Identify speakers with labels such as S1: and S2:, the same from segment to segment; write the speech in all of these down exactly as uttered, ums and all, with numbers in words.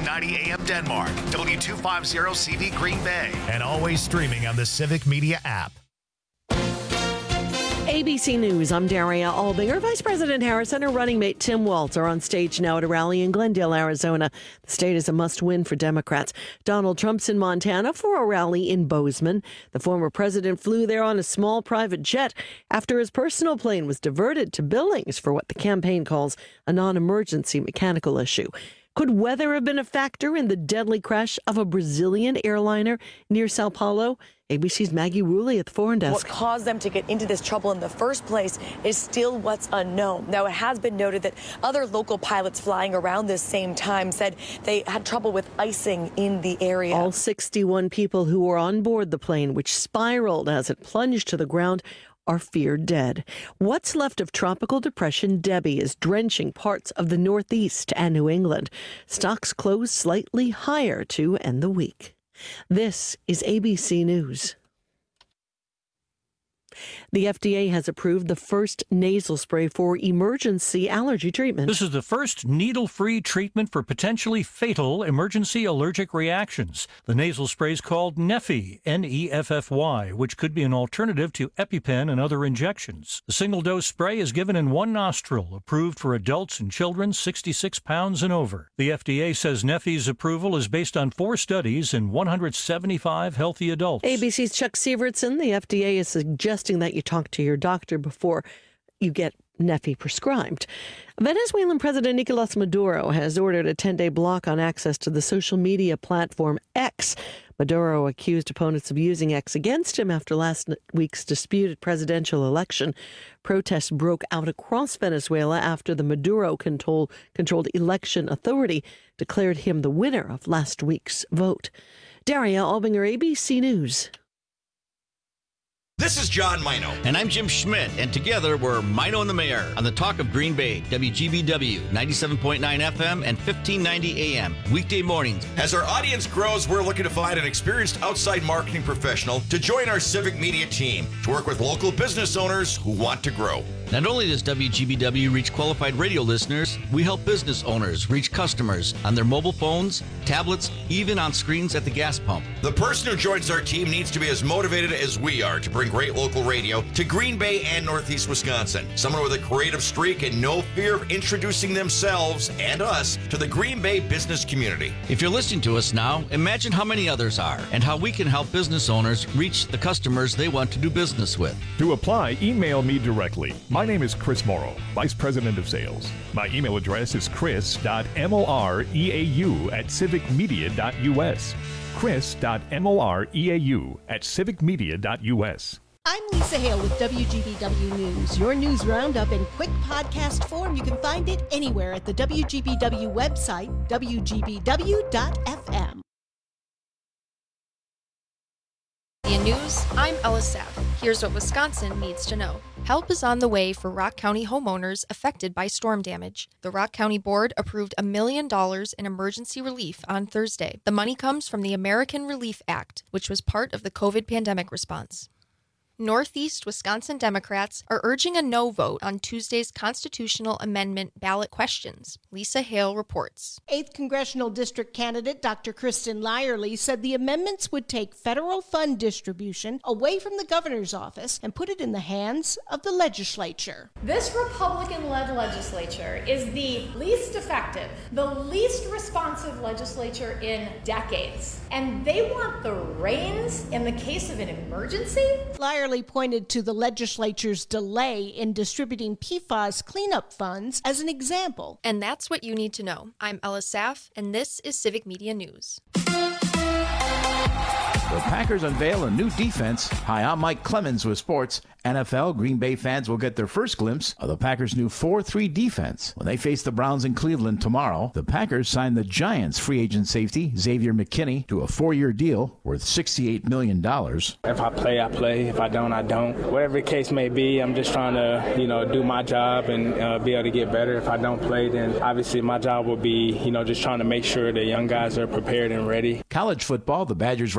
S1: thirteen ninety A M Denmark, W two fifty C D Green Bay, and always streaming on the Civic Media app.
S2: A B C News, I'm Daria Albinger. Vice President Harris and her running mate Tim Walz are on stage now at a rally in Glendale, Arizona. The state is a must-win for Democrats. Donald Trump's in Montana for a rally in Bozeman. The former president flew there on a small private jet after his personal plane was diverted to Billings for what the campaign calls a non-emergency mechanical issue. Could weather have been a factor in the deadly crash of a Brazilian airliner near Sao Paulo? A B C's Maggie Rulli at the Foreign Desk.
S3: What caused them to get into this trouble in the first place is still what's unknown. Now, it has been noted that other local pilots flying around this same time said they had trouble with icing in the area.
S2: All sixty-one people who were on board the plane, which spiraled as it plunged to the ground, are feared dead. What's left of Tropical Depression Debbie is drenching parts of the Northeast and New England. Stocks closed slightly higher to end the week. This is A B C News. The F D A has approved the first nasal spray for emergency allergy treatment.
S4: This is the first needle-free treatment for potentially fatal emergency allergic reactions. The nasal spray is called Neffy, N E F F Y, which could be an alternative to EpiPen and other injections. The single-dose spray is given in one nostril, approved for adults and children sixty-six pounds and over. The F D A says Neffy's approval is based on four studies in one hundred seventy-five healthy adults.
S2: A B C's Chuck Sievertson, the F D A is suggesting that you talk to your doctor before you get Neffy prescribed. Venezuelan President Nicolas Maduro has ordered a ten-day block on access to the social media platform X. Maduro accused opponents of using X against him after last week's disputed presidential election. Protests broke out across Venezuela after the Maduro-controlled election authority declared him the winner of last week's vote. Daria Albinger, A B C News.
S5: This is John Mino.
S6: And I'm Jim Schmidt, and together we're Mino and the Mayor on the Talk of Green Bay, W G B W, ninety-seven point nine F M and fifteen ninety A M, weekday mornings.
S5: As our audience grows, we're looking to find an experienced outside marketing professional to join our civic media team to work with local business owners who want to grow.
S6: Not only does W G B W reach qualified radio listeners, we help business owners reach customers on their mobile phones, tablets, even on screens at the gas pump.
S5: The person who joins our team needs to be as motivated as we are to bring great local radio to Green Bay and Northeast Wisconsin. Someone with a creative streak and no fear of introducing themselves and us to the Green Bay business community.
S6: If you're listening to us now, imagine how many others are and how we can help business owners reach the customers they want to do business with.
S7: To apply, email me directly. My name is Chris Morrow, Vice President of Sales. My email address is chris dot moreau at civic media dot u s. chris dot moreau at civic media dot u s.
S8: I'm Lisa Hale with W G B W News. Your news roundup in quick podcast form. You can find it anywhere at the W G B W website, w g b w dot f m.
S9: In news, I'm Ella Saff. Here's what Wisconsin needs to know. Help is on the way for Rock County homeowners affected by storm damage. The Rock County Board approved a million dollars in emergency relief on Thursday. The money comes from the American Relief Act, which was part of the COVID pandemic response. Northeast Wisconsin Democrats are urging a no vote on Tuesday's constitutional amendment ballot questions. Lisa Hale reports.
S8: eighth Congressional District candidate Doctor Kristen Lyerly said the amendments would take federal fund distribution away from the governor's office and put it in the hands of the legislature.
S10: This Republican-led legislature is the least effective, the least responsive legislature in decades. And they want the reins in the case of an emergency?
S8: Lyerly pointed to the legislature's delay in distributing P FAS cleanup funds as an example.
S9: And that's what you need to know. I'm Ella Saff, and this is Civic Media News.
S11: The Packers unveil a new defense. Hi, I'm Mike Clemens with sports. N F L, Green Bay fans will get their first glimpse of the Packers' new four three defense. When they face the Browns in Cleveland tomorrow, the Packers signed the Giants free agent safety, Xavier McKinney, to a four-year deal worth sixty-eight million dollars.
S12: If I play, I play. If I don't, I don't. Whatever the case may be, I'm just trying to, you know, do my job and uh, be able to get better. If I don't play, then obviously my job will be, you know, just trying to make sure the young guys are prepared and ready.
S11: College football, the Badgers wrapping up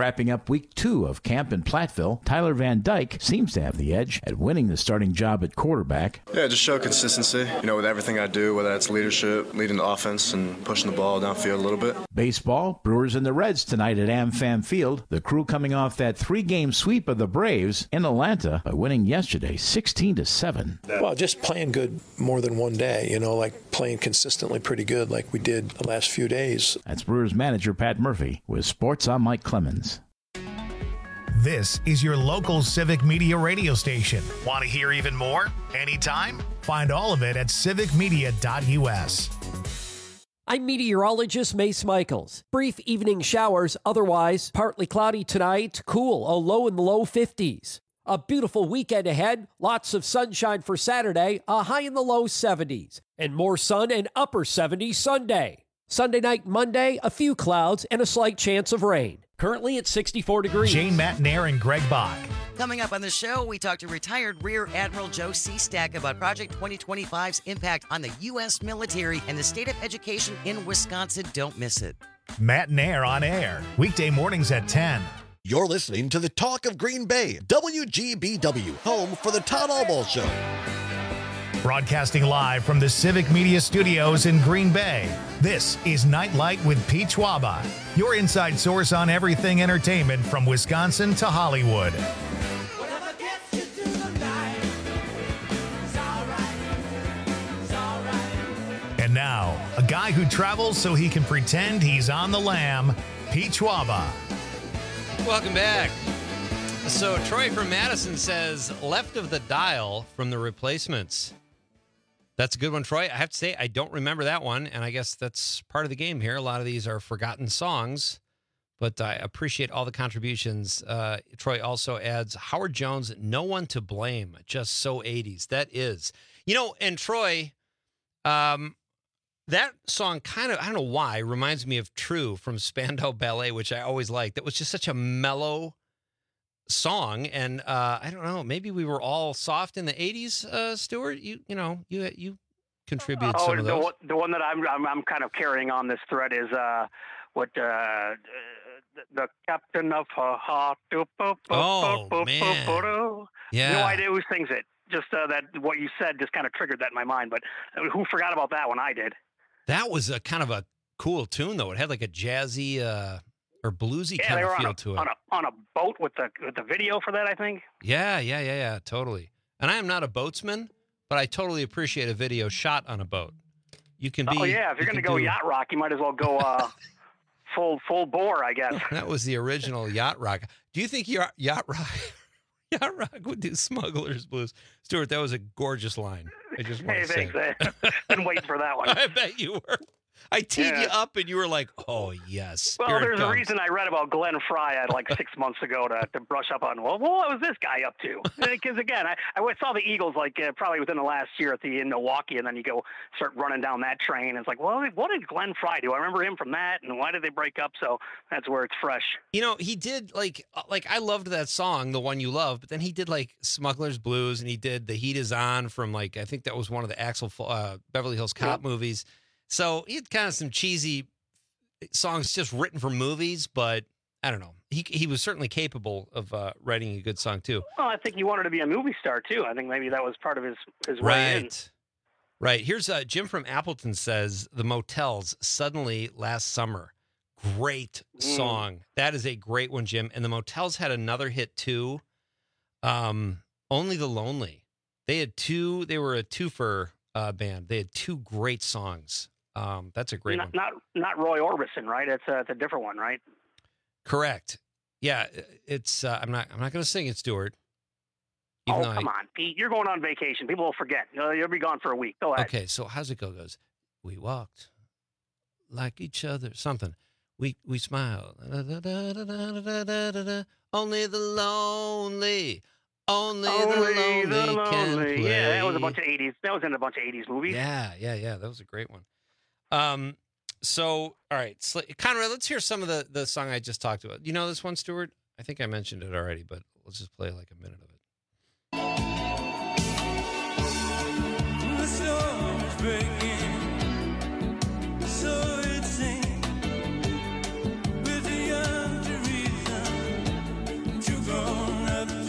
S11: up week two of camp in Platteville, Tyler Van Dyke seems to have the edge at winning the starting job at quarterback.
S13: Yeah, just show consistency, you know, with everything I do, whether that's leadership, leading the offense, and pushing the ball downfield a little bit.
S11: Baseball, Brewers and the Reds tonight at AmFam Field. The Crew coming off that three-game sweep of the Braves in Atlanta by winning yesterday sixteen to seven.
S14: Well, just playing good more than one day, you know, like playing consistently pretty good like we did the last few days.
S11: That's Brewers manager Pat Murphy. With sports, I'm Mike Clemens.
S1: This is your local Civic Media radio station. Want to hear even more? Anytime? Find all of it at civic media dot u s.
S15: I'm meteorologist Mace Michaels. Brief evening showers, otherwise partly cloudy tonight, cool, a low in the low fifties. A beautiful weekend ahead, lots of sunshine for Saturday, a high in the low seventies, and more sun and upper seventies Sunday. Sunday night, Monday, a few clouds and a slight chance of rain. Currently at sixty-four degrees.
S1: Jane Matnair and Greg Bach.
S16: Coming up on the show, we talk to retired Rear Admiral Joe Seastack about Project twenty twenty-five's impact on the U S military and the state of education in Wisconsin. Don't miss it.
S1: Matnair on air, weekday mornings at ten.
S17: You're listening to the Talk of Green Bay, W G B W, home for the Todd Albaugh Show.
S1: Broadcasting live from the Civic Media Studios in Green Bay, this is Nightlight with Pete Schwaba, your inside source on everything entertainment from Wisconsin to Hollywood. And now, a guy who travels so he can pretend he's on the lam, Pete Schwaba.
S18: Welcome back. So Troy from Madison says, left of the dial from The Replacements. That's a good one, Troy. I have to say, I don't remember that one, and I guess that's part of the game here. A lot of these are forgotten songs, but I appreciate all the contributions. Uh, Troy also adds, Howard Jones, No One to Blame, just so eighties. That is. You know, and Troy, um, that song kind of, I don't know why, reminds me of True from Spandau Ballet, which I always liked. That was just such a mellow song, and uh, I don't know, maybe we were all soft in the eighties, uh, Stuart. You you know, you you contributed
S19: oh,
S18: some of
S19: the,
S18: those.
S19: one- the one that I'm, I'm I'm kind of carrying on this thread is uh, what uh, the captain of her heart.
S18: Oh, man. Yeah.
S19: No idea who sings it. Just uh, that what you said just kind of triggered that in my mind. But who forgot about that one? I did.
S18: That was a kind of a cool tune, though. It had like a jazzy uh, or bluesy
S19: Yeah,
S18: kind
S19: they
S18: of
S19: were
S18: feel
S19: on a,
S18: to it.
S19: on a on a boat with the with the video for that, I think.
S18: Yeah, yeah, yeah, yeah, totally. And I am not a boatsman, but I totally appreciate a video shot on a boat. You can be.
S19: Oh yeah, if you're
S18: you
S19: going to
S18: can
S19: go
S18: do-
S19: yacht rock, you might as well go uh, full full bore, I guess.
S18: That was the original yacht rock. Do you think yacht yacht rock yacht rock would do Smuggler's Blues? Stuart, that was a gorgeous line. I just want
S19: Hey,
S18: to say.
S19: thanks. I've been waiting for that one.
S18: I bet you were. I teed
S19: Yeah.
S18: you up, and you were like, "Oh yes."
S19: Well,
S18: here it
S19: there's a
S18: comes.
S19: reason I read about Glenn Fry at like six months ago to, to brush up on, well, what was this guy up to? Because, again, I, I saw the Eagles like uh, probably within the last year at the in Milwaukee, and then you go start running down that train. It's like, well, what did Glenn Fry do? I remember him from that, and why did they break up? So that's where it's fresh.
S18: You know, he did like uh, like I loved that song, the one you love, but then he did like Smuggler's Blues, and he did The Heat Is On from like I think that was one of the Axel uh, Beverly Hills Cop
S19: Yep.
S18: movies. So he had kind of some cheesy songs just written for movies, but I don't know. He he was certainly capable of uh, writing a good song too.
S19: Well, I think he wanted to be a movie star too. I think maybe that was part of his his way in.
S18: Right. Right. Here's uh, Jim from Appleton says The Motels, Suddenly Last Summer. Great
S19: Mm.
S18: song. That is a great one, Jim. And The Motels had another hit too. Um, Only the Lonely. They had two, they were a twofer uh, band. They had two great songs. Um, that's a great
S19: not,
S18: one.
S19: Not not Roy Orbison, right? It's a, it's a different one, right?
S18: Correct. Yeah, it's uh, I'm not I'm not going to sing it, Stuart. Even
S19: Oh,
S18: though I-
S19: come on, Pete. You're going on vacation. People will forget. Uh, You'll be gone for a week. Go ahead.
S18: Okay, so how's it go? It goes, we walked like each other. Something. We we smiled. Only the lonely. Only,
S19: Only
S18: the lonely
S19: the
S18: can
S19: lonely.
S18: play.
S19: Yeah, that was a bunch of eighties. That was in a bunch of eighties movies.
S18: Yeah, yeah, yeah. That was a great one. Um. So, all right, Sl- Conrad, let's hear some of the the song I just talked about. You know this one, Stuart? I think I mentioned it already, but let's just play like a minute of it.
S20: The storm's breaking, so it seems. With the young Teresa,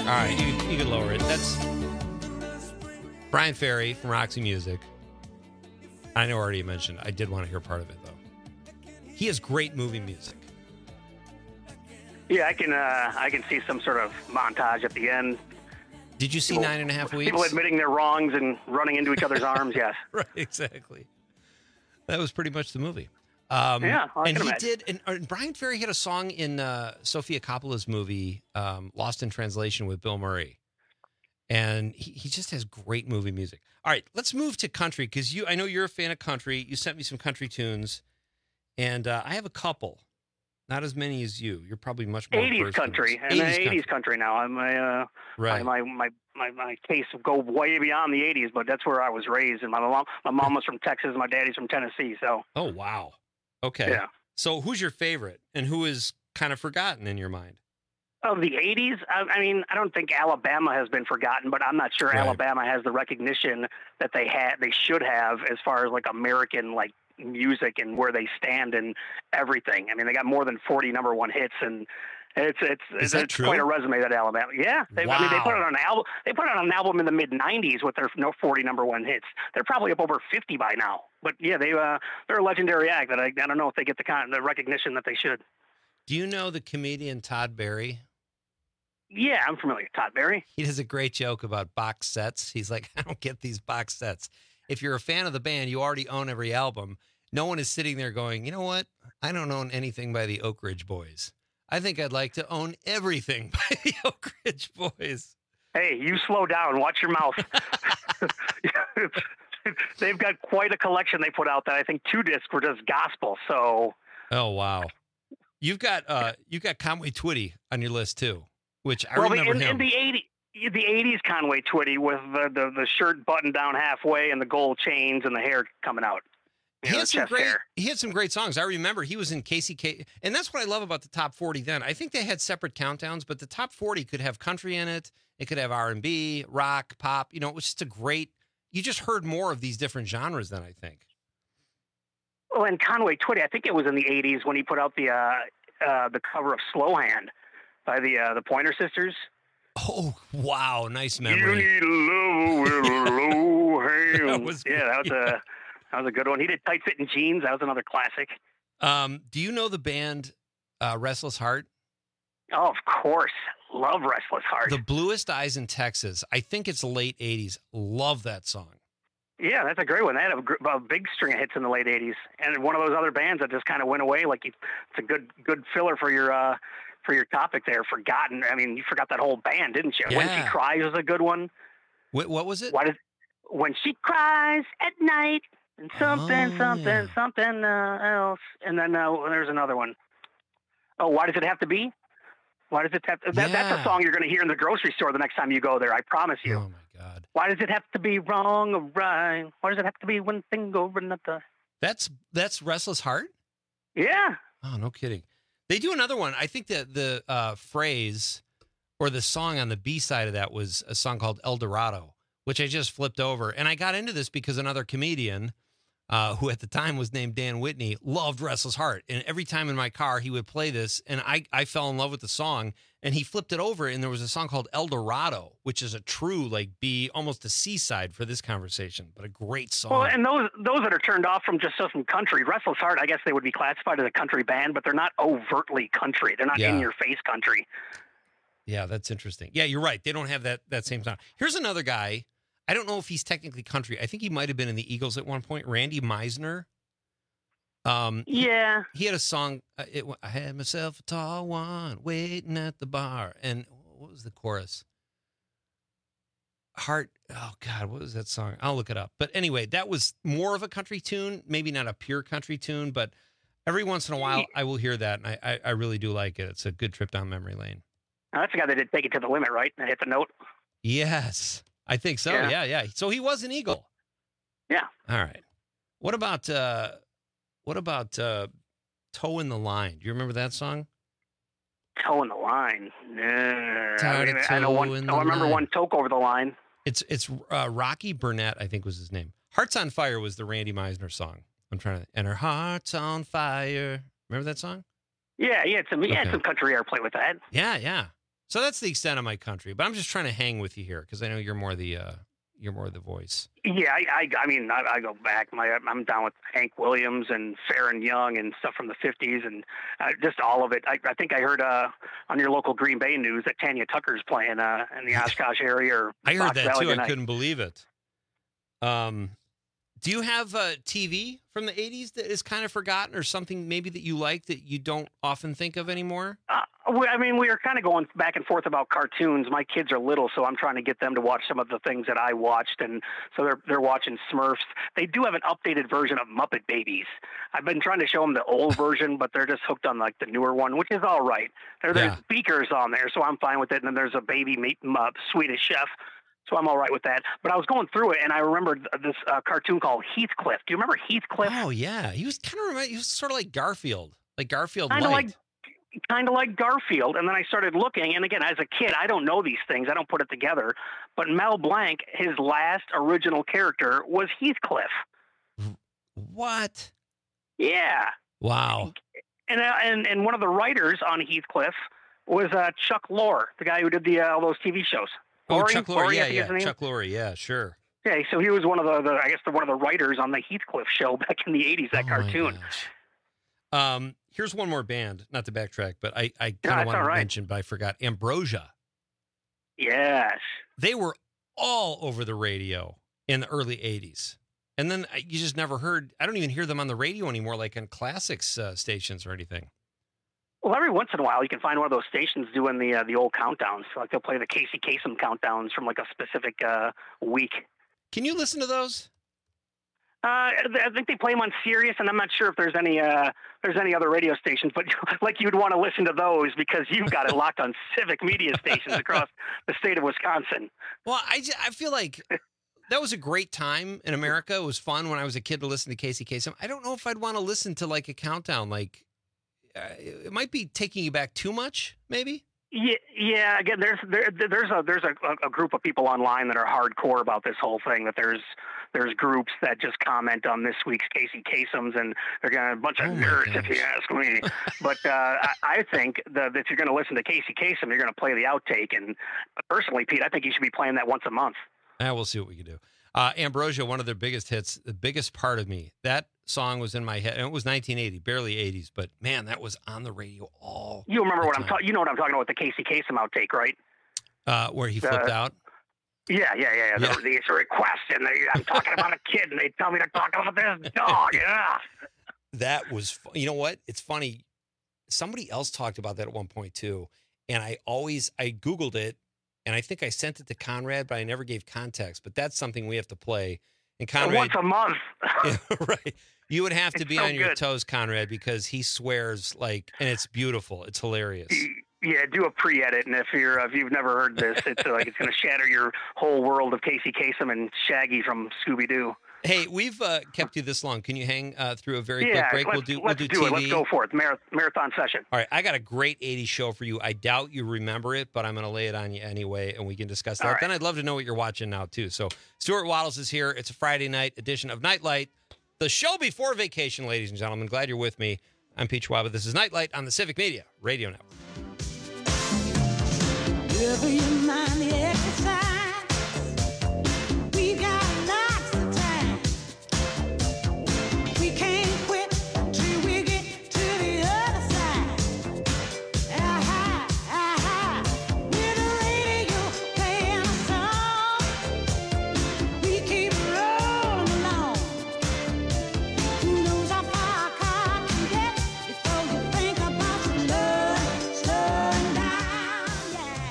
S18: All right, you, you can lower it. That's Brian Ferry from Roxy Music. I know I already mentioned. I did want to hear part of it, though. He has great movie music.
S19: Yeah, I can uh, I can see some sort of montage at the end.
S18: Did you see
S19: people,
S18: Nine and a Half Weeks?
S19: People admitting their wrongs and running into each other's arms, yes.
S18: Right, exactly. That was pretty much the movie. Um,
S19: yeah, I
S18: and
S19: can
S18: he
S19: imagine.
S18: did. And, and Brian Ferry had a song in uh, Sofia Coppola's movie, um, Lost in Translation, with Bill Murray. And he, he just has great movie music. All right, let's move to country, because you I know you're a fan of country. You sent me some country tunes, and uh, I have a couple. Not as many as you. You're probably much more
S19: eighties
S18: versed in
S19: country.
S18: this.
S19: And eighties, eighties country now. I'm my, uh,
S18: Right.
S19: my, my, my, my case will go way beyond the eighties, but that's where I was raised. And my mom, my mom was from Texas. My daddy's from Tennessee. So.
S18: Oh, wow. Okay.
S19: Yeah.
S18: So who's your favorite, and who is kind of forgotten in your mind?
S19: Of the eighties, I, I mean, I don't think Alabama has been forgotten, but I'm not sure
S18: Right.
S19: Alabama has the recognition that they had, they should have, as far as like American like music and where they stand and everything. I mean, they got more than forty number one hits, and it's it's
S18: Is
S19: it's,
S18: that
S19: it's
S18: true?
S19: quite a resume that Alabama. Yeah, they, I mean, they
S18: Wow.
S19: put it on an album. They put it on an album in the mid nineties with their no forty number one hits. They're probably up over fifty by now. But yeah, they uh, they're a legendary act that I, I don't know if they get the kind the recognition that they should.
S18: Do you know the comedian Todd Barry?
S19: Yeah, I'm familiar with Todd Barry.
S18: He does a great joke about box sets. He's like, I don't get these box sets. If you're a fan of the band, you already own every album. No one is sitting there going, you know what? I don't own anything by the Oak Ridge Boys. I think I'd like to own everything by the Oak Ridge Boys.
S19: Hey, you slow down. Watch your mouth. They've got quite a collection they put out that I think two discs were just gospel. So.
S18: Oh, wow. You've got uh, you've got Conway Twitty on your list, too, which I
S19: well,
S18: remember
S19: in,
S18: him.
S19: in the eighties, the eighties Conway Twitty with the, the, the shirt buttoned down halfway and the gold chains and the hair coming out. You
S18: He
S19: know,
S18: had
S19: the
S18: some
S19: chest
S18: great.
S19: hair.
S18: He had some great songs. I remember he was in Casey K, and that's what I love about the top forty. Then I think they had separate countdowns, but the top forty could have country in it. It could have R and B, rock, pop. You know, it was just a great. You just heard more of these different genres than I think.
S19: Well, and Conway Twitty, I think it was in the eighties when he put out the uh, uh, the cover of Slow Hand by the uh, the Pointer Sisters.
S18: Oh wow, nice
S19: You
S18: memory.
S19: need a love with a low hand.
S18: That was
S19: yeah, that was
S18: great.
S19: a that was a good one. He did Tight Fitting Jeans. That was another classic.
S18: Um, do you know the band uh, Restless Heart?
S19: Oh, of course. Love Restless Heart.
S18: The Bluest Eyes in Texas. I think it's late eighties. Love that song.
S19: Yeah, that's a great one. They had a, gr- a big string of hits in the late eighties, and one of those other bands that just kind of went away. Like you, it's a good good filler for your uh, for your topic there. Forgotten. I mean, you forgot that whole band, didn't you? When She
S18: Yeah.
S19: Cries was a good one.
S18: What, what was it?
S19: Why does When She Cries at Night and something
S18: Oh,
S19: something
S18: yeah.
S19: something uh, else, and then uh, there's another one. Oh, Why Does It Have to Be? Why does it have to, that, That's
S18: Yeah.
S19: a song you're going to hear in the grocery store the next time you go there. I promise you.
S18: Oh my God.
S19: Why does it have to be wrong or right? Why does it have to be one thing over another?
S18: That's that's Restless Heart.
S19: Yeah.
S18: Oh, no kidding. They do another one. I think that the uh, phrase or the song on the B side of that was a song called El Dorado, which I just flipped over. And I got into this because another comedian, uh, who at the time was named Dan Whitney, loved Restless Heart. And every time in my car, he would play this. And I, I fell in love with the song. And he flipped it over, and there was a song called El Dorado, which is a true, like, B, almost a C-side for this conversation, but a great song.
S19: Well, and those those that are turned off from just some country, Restless Heart, I guess they would be classified as a country band, but they're not overtly country. They're not
S18: Yeah.
S19: in your face country.
S18: Yeah, that's interesting. Yeah, you're right. They don't have that that same sound. Here's another guy. I don't know if he's technically country. I think he might have been in the Eagles at one point. Randy Meisner. Um,
S19: Yeah.
S18: he had a song. Uh, it, I had myself a tall one waiting at the bar, and what was the chorus? Heart. Oh God, what was that song? I'll look it up. But anyway, that was more of a country tune. Maybe not a pure country tune, but every once in a while I will hear that, and I I, I really do like it. It's a good trip down memory lane.
S19: Now, that's the guy that did Take It to the Limit, right? And hit the note.
S18: Yes, I think so.
S19: Yeah.
S18: Yeah, yeah. So he was an Eagle.
S19: Yeah.
S18: All right. What about uh, what about uh, Toe in the Line? Do you remember that song?
S19: Toe in the line. Nah.
S18: Tired
S19: I,
S18: of
S19: mean, I know
S18: toe
S19: one.
S18: in
S19: Oh,
S18: the
S19: I remember
S18: line.
S19: one toke over the line.
S18: It's it's uh, Rocky Burnett, I think was his name. Hearts on Fire was the Randy Meisner song. I'm trying to. And her heart's on fire. Remember that song?
S19: Yeah, he had some. He had
S18: Okay.
S19: some country airplay with that.
S18: Yeah, yeah. So that's the extent of my country. But I'm just trying to hang with you here because I know you're more the uh, you're more the voice.
S19: Yeah, I, I, I mean, I, I go back. My, I'm down with Hank Williams and Farron Young and stuff from the fifties, and uh, just all of it. I, I think I heard uh, on your local Green Bay news that Tanya Tucker's playing uh, in the Oshkosh area. Or
S18: I heard
S19: Fox
S18: that
S19: Valley
S18: too.
S19: tonight.
S18: I couldn't believe it. Um, do you have uh, T V from the eighties that is kind of forgotten, or something maybe that you like that you don't often think of anymore?
S19: Uh, we, I mean, we were kind of going back and forth about cartoons. My kids are little, so I'm trying to get them to watch some of the things that I watched, and so they're they're watching Smurfs. They do have an updated version of Muppet Babies. I've been trying to show them the old version, but they're just hooked on like the newer one, which is all right. There, there's
S18: Yeah.
S19: speakers on there, so I'm fine with it. And then there's a baby meat, uh, Swedish Chef. So I'm all right with that. But I was going through it, and I remembered this uh, cartoon called Heathcliff. Do you remember Heathcliff?
S18: Oh yeah, he was kind of he was sort of like Garfield, like Garfield
S19: Kind of
S18: light.
S19: like, kind of like Garfield. And then I started looking, and again, as a kid, I don't know these things. I don't put it together. But Mel Blanc, his last original character was Heathcliff.
S18: What?
S19: Yeah.
S18: Wow.
S19: And uh, and and one of the writers on Heathcliff was uh, Chuck Lorre, the guy who did the uh, all those T V shows.
S18: Oh,
S19: Lorre?
S18: Chuck Lorre,
S19: Lorre, I
S18: yeah,
S19: think is
S18: yeah,
S19: the name.
S18: Chuck Lorre, yeah, sure.
S19: Yeah, so he was one of the, the I guess the one of the writers on the Heathcliff show back in the eighties. That
S18: Oh, my
S19: cartoon.
S18: Um, here's one more band, not to backtrack, but I, I
S19: No,
S18: kind of
S19: that's
S18: wanted
S19: all
S18: to
S19: right.
S18: mention, but I forgot. Ambrosia.
S19: Yes.
S18: They were all over the radio in the early eighties. And then uh, you just never heard, I don't even hear them on the radio anymore, like on classics uh, stations or anything.
S19: Well, every once in a while, you can find one of those stations doing the uh, the old countdowns. So, like they'll play the Casey Kasem countdowns from like a specific uh, week.
S18: Can you listen to those?
S19: Uh, I think they play them on Sirius, and I'm not sure if there's any uh, there's any other radio stations. But like you'd want to listen to those because you've got it locked on Civic Media stations across the state of Wisconsin.
S18: Well, I, just, I feel like that was a great time in America. It was fun when I was a kid to listen to Casey Kasem. I don't know if I'd want to listen to like a countdown. Like uh, it might be taking you back too much, maybe.
S19: Yeah, yeah. Again, there's there, there's a there's a, a group of people online that are hardcore about this whole thing. That there's there's groups that just comment on this week's Casey Kasem's, and they're gonna a bunch of
S18: Oh,
S19: nerds if you ask me. But uh, I, I think that if you're gonna listen to Casey Kasem, you're gonna play the outtake. And personally, Pete, I think you should be playing that once a month.
S18: Ah, we'll see what we can do. Uh, Ambrosia, one of their biggest hits, the biggest part of me. That song was in my head, and it was nineteen eighty, barely eighties, but man, that was on the radio all.
S19: You remember
S18: the
S19: what I'm
S18: time.
S19: talking? You know what I'm talking about with the Casey Kasem outtake, right?
S18: Uh, where he
S19: The-
S18: flipped out.
S19: Yeah, yeah, yeah. yeah.
S18: Yeah.
S19: There, there's a request, and they, I'm talking about a kid, and they tell me to talk about this dog. Yeah.
S18: That was, fu- you know what? It's funny. Somebody else talked about that at one point too, and I always I Googled it, and I think I sent it to Conrad, but I never gave context. But that's something we have to play. And Conrad,
S19: Once a month.
S18: Yeah, right? You would have to
S19: It's
S18: be
S19: so
S18: on your
S19: good.
S18: toes, Conrad, because he swears like, and it's beautiful. It's hilarious.
S19: Yeah, do a pre-edit, and if you're if you've never heard this, it's uh, like it's going to shatter your whole world of Casey Kasem and Shaggy from Scooby Doo.
S18: Hey, we've uh, kept you this long. Can you hang uh, through a very
S19: Yeah,
S18: quick break?
S19: let's,
S18: we'll do.
S19: let's
S18: we'll do,
S19: do
S18: T
S19: it.
S18: V.
S19: Let's go for it. Marath- marathon session.
S18: All right, I got a great eighties show for you. I doubt you remember it, but I'm going to lay it on you anyway, and we can discuss that.
S19: All right.
S18: Then I'd love to know what you're watching now, too. So Stuart Waddles is here. It's a Friday night edition of Nightlight, the show before vacation, ladies and gentlemen. Glad you're with me. I'm Pete Schwab. This is Nightlight on the Civic Media Radio Network.
S20: Never you mind the exercise. We got lots of time. We can't quit till we get to the other side. Aha, aha. With the radio playing a song, we keep rolling along. Who knows how far a car can get before you think about slowing, slowing down, yeah.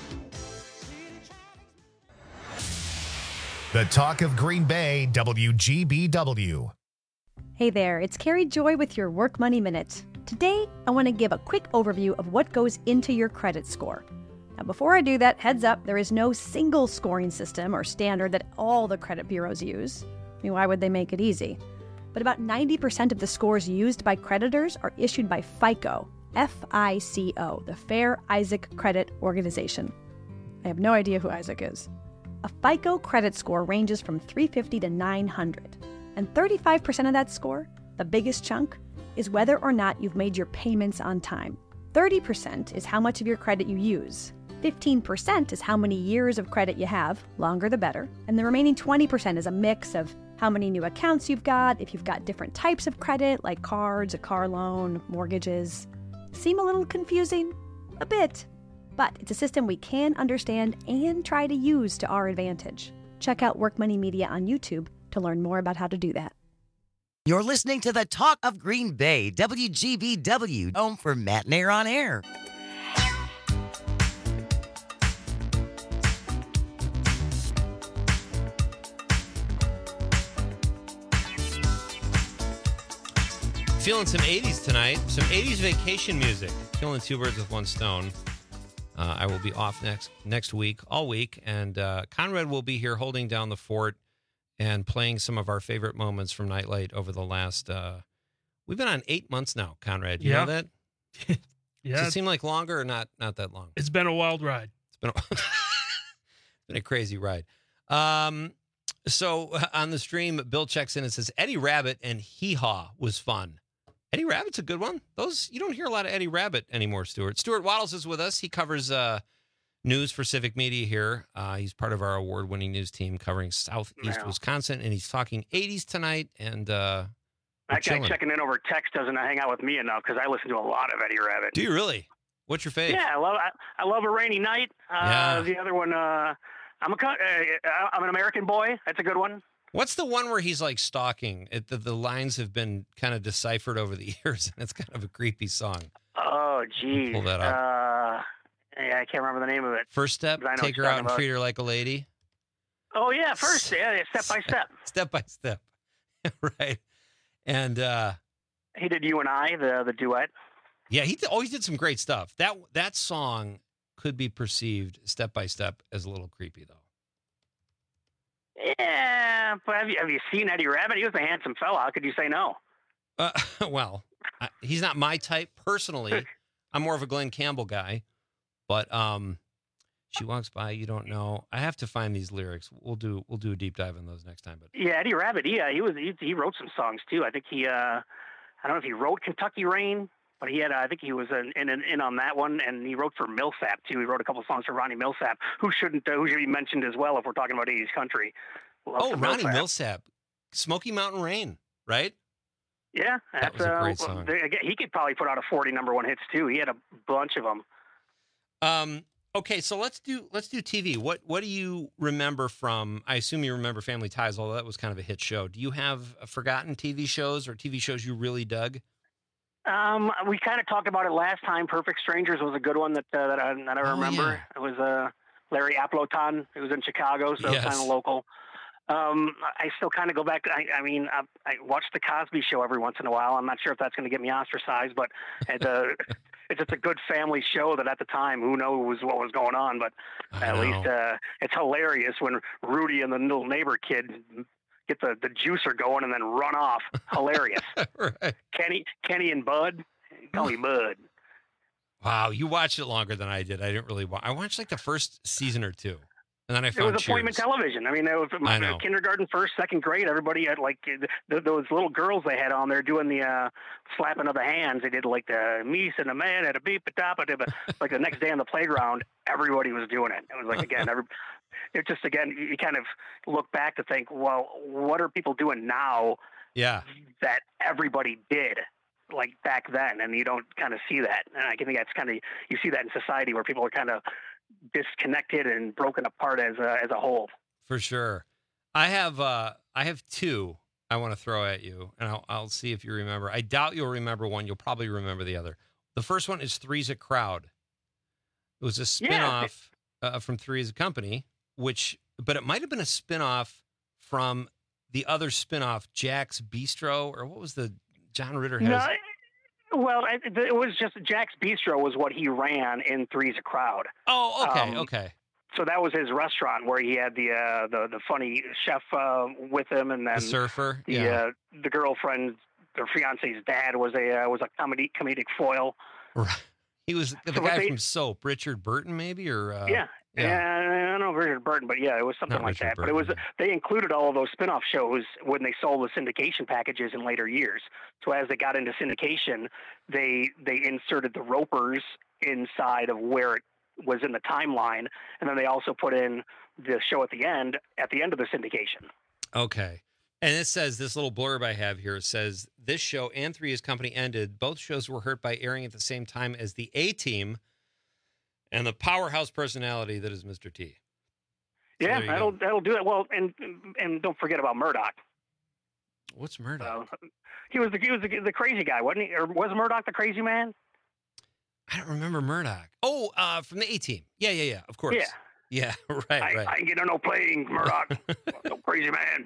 S1: The talk of Green Bay, W G B W.
S21: Hey there, it's Carrie Joy with your Work Money Minute. Today, I want to give a quick overview of what goes into your credit score. Now, before I do that, heads up, there is no single scoring system or standard that all the credit bureaus use. I mean, why would they make it easy? But about ninety percent of the scores used by creditors are issued by FICO, F I C O, the Fair Isaac Credit Organization. I have no idea who Isaac is. A FICO credit score ranges from three fifty to nine hundred, and thirty-five percent of that score, the biggest chunk, is whether or not you've made your payments on time. thirty percent is how much of your credit you use, fifteen percent is how many years of credit you have, longer the better, and the remaining twenty percent is a mix of how many new accounts you've got, if you've got different types of credit, like cards, a car loan, mortgages. Seem a little confusing? A bit. But it's a system we can understand and try to use to our advantage. Check out Work Money Media on YouTube to learn more about how to do that.
S16: You're listening to the Talk of Green Bay, W G B W, home for Matt Nair on Air.
S18: Feeling some eighties tonight, some eighties vacation music. Killing two birds with one stone. Uh, I will be off next next week, all week, and uh, Conrad will be here holding down the fort and playing some of our favorite moments from Nightlight over the last, uh, we've been on eight months now, Conrad. You
S3: Yeah.
S18: know that?
S3: Yeah.
S18: Does it seem like longer or not not that long?
S3: It's been a wild ride.
S18: It's been a, been a crazy ride. Um, so uh, on the stream, Bill checks in and says, Eddie Rabbit and Hee Haw was fun. Eddie Rabbit's a good one. Those you don't hear a lot of Eddie Rabbit anymore, Stuart. Stuart Waddles is with us. He covers uh, news for Civic Media here. Uh, he's part of our award-winning news team covering Southeast
S19: Yeah.
S18: Wisconsin, and he's talking eighties tonight. And uh, we're
S19: That guy
S18: chilling.
S19: checking in over text doesn't hang out with me enough because I listen to a lot of Eddie Rabbit.
S18: Do you really? What's your fave?
S19: Yeah, I love I, I love A Rainy Night. Uh,
S18: Yeah.
S19: The other one, uh, I'm a co- uh, I'm an American Boy. That's a good one.
S18: What's the one where he's like stalking? It, the, the lines have been kind of deciphered over the years, and it's kind of a creepy song.
S19: Oh, geez.
S18: Pull that up.
S19: Uh, yeah, I can't remember the name of it.
S18: First step,
S19: But I know
S18: take
S19: what
S18: her
S19: you're
S18: out
S19: talking
S18: and
S19: about.
S18: treat her like a lady.
S19: Oh yeah, first, yeah, yeah, step by step.
S18: Step by step. Right. And uh,
S19: He did You and I, the the duet.
S18: yeah, he th- always did some great stuff. That that song could be perceived step by step as a little creepy, though.
S19: Yeah, but have you have you seen Eddie Rabbit? He was a handsome fella. How could you say no?
S18: Uh, well, I, he's not my type personally. I'm more of a Glenn Campbell guy, but um, she walks by, you don't know. I have to find these lyrics. We'll do we'll do a deep dive on those next time. But
S19: Yeah, Eddie Rabbit. Yeah, he was he, he wrote some songs too. I think he uh, I don't know if he wrote Kentucky Rain, but he had I think he was in in, in on that one, and he wrote for Millsap too. He wrote a couple songs for Ronnie Millsap, who shouldn't uh, who should be mentioned as well if we're talking about eighties country. Love
S18: oh,
S19: the
S18: Ronnie Millsap, Smoky Mountain Rain, right?
S19: Yeah,
S18: That
S19: that's
S18: was a
S19: uh,
S18: great song.
S19: they- again, he could probably put out a forty number one hits too. He had a bunch of them.
S18: Um, okay, so let's do let's do T V. What what do you remember from? I assume you remember Family Ties, although that was kind of a hit show. Do you have forgotten T V shows or T V shows you really dug?
S19: Um, we kind of talked about it last time. Perfect Strangers was a good one that uh, that I, that I
S18: Oh,
S19: remember.
S18: yeah.
S19: It was uh, Larry Aploton. It was in Chicago, so
S18: Yes.
S19: kind of local. Um, I still kind of go back. I, I mean, I, I watch the Cosby Show every once in a while. I'm not sure if that's going to get me ostracized, but it's a it's just a good family show that at the time, who knows what was going on, but
S18: I
S19: at
S18: know.
S19: least uh, it's hilarious when Rudy and the little neighbor kid get the, the juicer going and then run off. Hilarious.
S18: Right.
S19: Kenny, Kenny and Bud. Call me Bud.
S18: Wow, you watched it longer than I did. I didn't really watch. I watched like the first season or two, and then I
S19: It
S18: found
S19: was appointment
S18: Cheers.
S19: television. I mean, it was my
S18: I know.
S19: kindergarten, first, second grade. Everybody had like th- those little girls they had on there doing the uh, slapping of the hands. They did like the meese and the man at a beep a top. Like the next day on the playground, everybody was doing it. It was like again, every, it just again you kind of look back to think, well, what are people doing now
S18: Yeah.
S19: that everybody did like back then, and you don't kind of see that. And I think that's kind of you see that in society where people are kind of disconnected and broken apart as a, as a whole.
S18: For sure. I have uh I have two I want to throw at you, and I'll, I'll see if you remember. I doubt you'll remember one. You'll probably remember the other. The first one is Three's a Crowd. It was a spinoff uh, from Three's a Company, which, but it might have been a spinoff from the other spinoff, Jack's Bistro, or what was the John Ritter has?
S19: No, well, it, it was just Jack's Bistro was what he ran in Three's a Crowd.
S18: Oh, okay,
S19: Um,
S18: okay.
S19: So that was his restaurant where he had the uh, the the funny chef uh, with him, and then
S18: The surfer,
S19: the
S18: yeah.
S19: uh, the girlfriend, their fiance's dad was a uh, was a comedy comedic foil.
S18: He was the
S19: So
S18: guy
S19: they-
S18: from Soap, Richard Burton, maybe, or uh,
S19: yeah.
S18: yeah.
S19: Yeah, I don't know Richard Burton, but yeah, it was something
S18: Not
S19: like
S18: Richard
S19: that. But it was
S18: Burton,
S19: they included all of those spin-off shows when they sold the syndication packages in later years. So as they got into syndication, they they inserted the Ropers inside of where it was in the timeline, and then they also put in the show at the end, at the end of the syndication.
S18: Okay. And it says, this little blurb I have here says, this show and Three's Company ended. Both shows were hurt by airing at the same time as the A-Team and the powerhouse personality that is Mister T. So
S19: Yeah, that'll
S18: go.
S19: that'll do it. Well, and and don't forget about Murdoch.
S18: What's Murdoch?
S19: Uh, he was the he was the, the crazy guy, wasn't he? Or was Murdoch the crazy man?
S18: I don't remember Murdoch. Oh, uh, from the A-Team. Yeah, yeah, yeah, of course.
S19: Yeah.
S18: Yeah, right,
S19: I,
S18: right.
S19: I ain't getting no playing, Murdoch. No crazy man.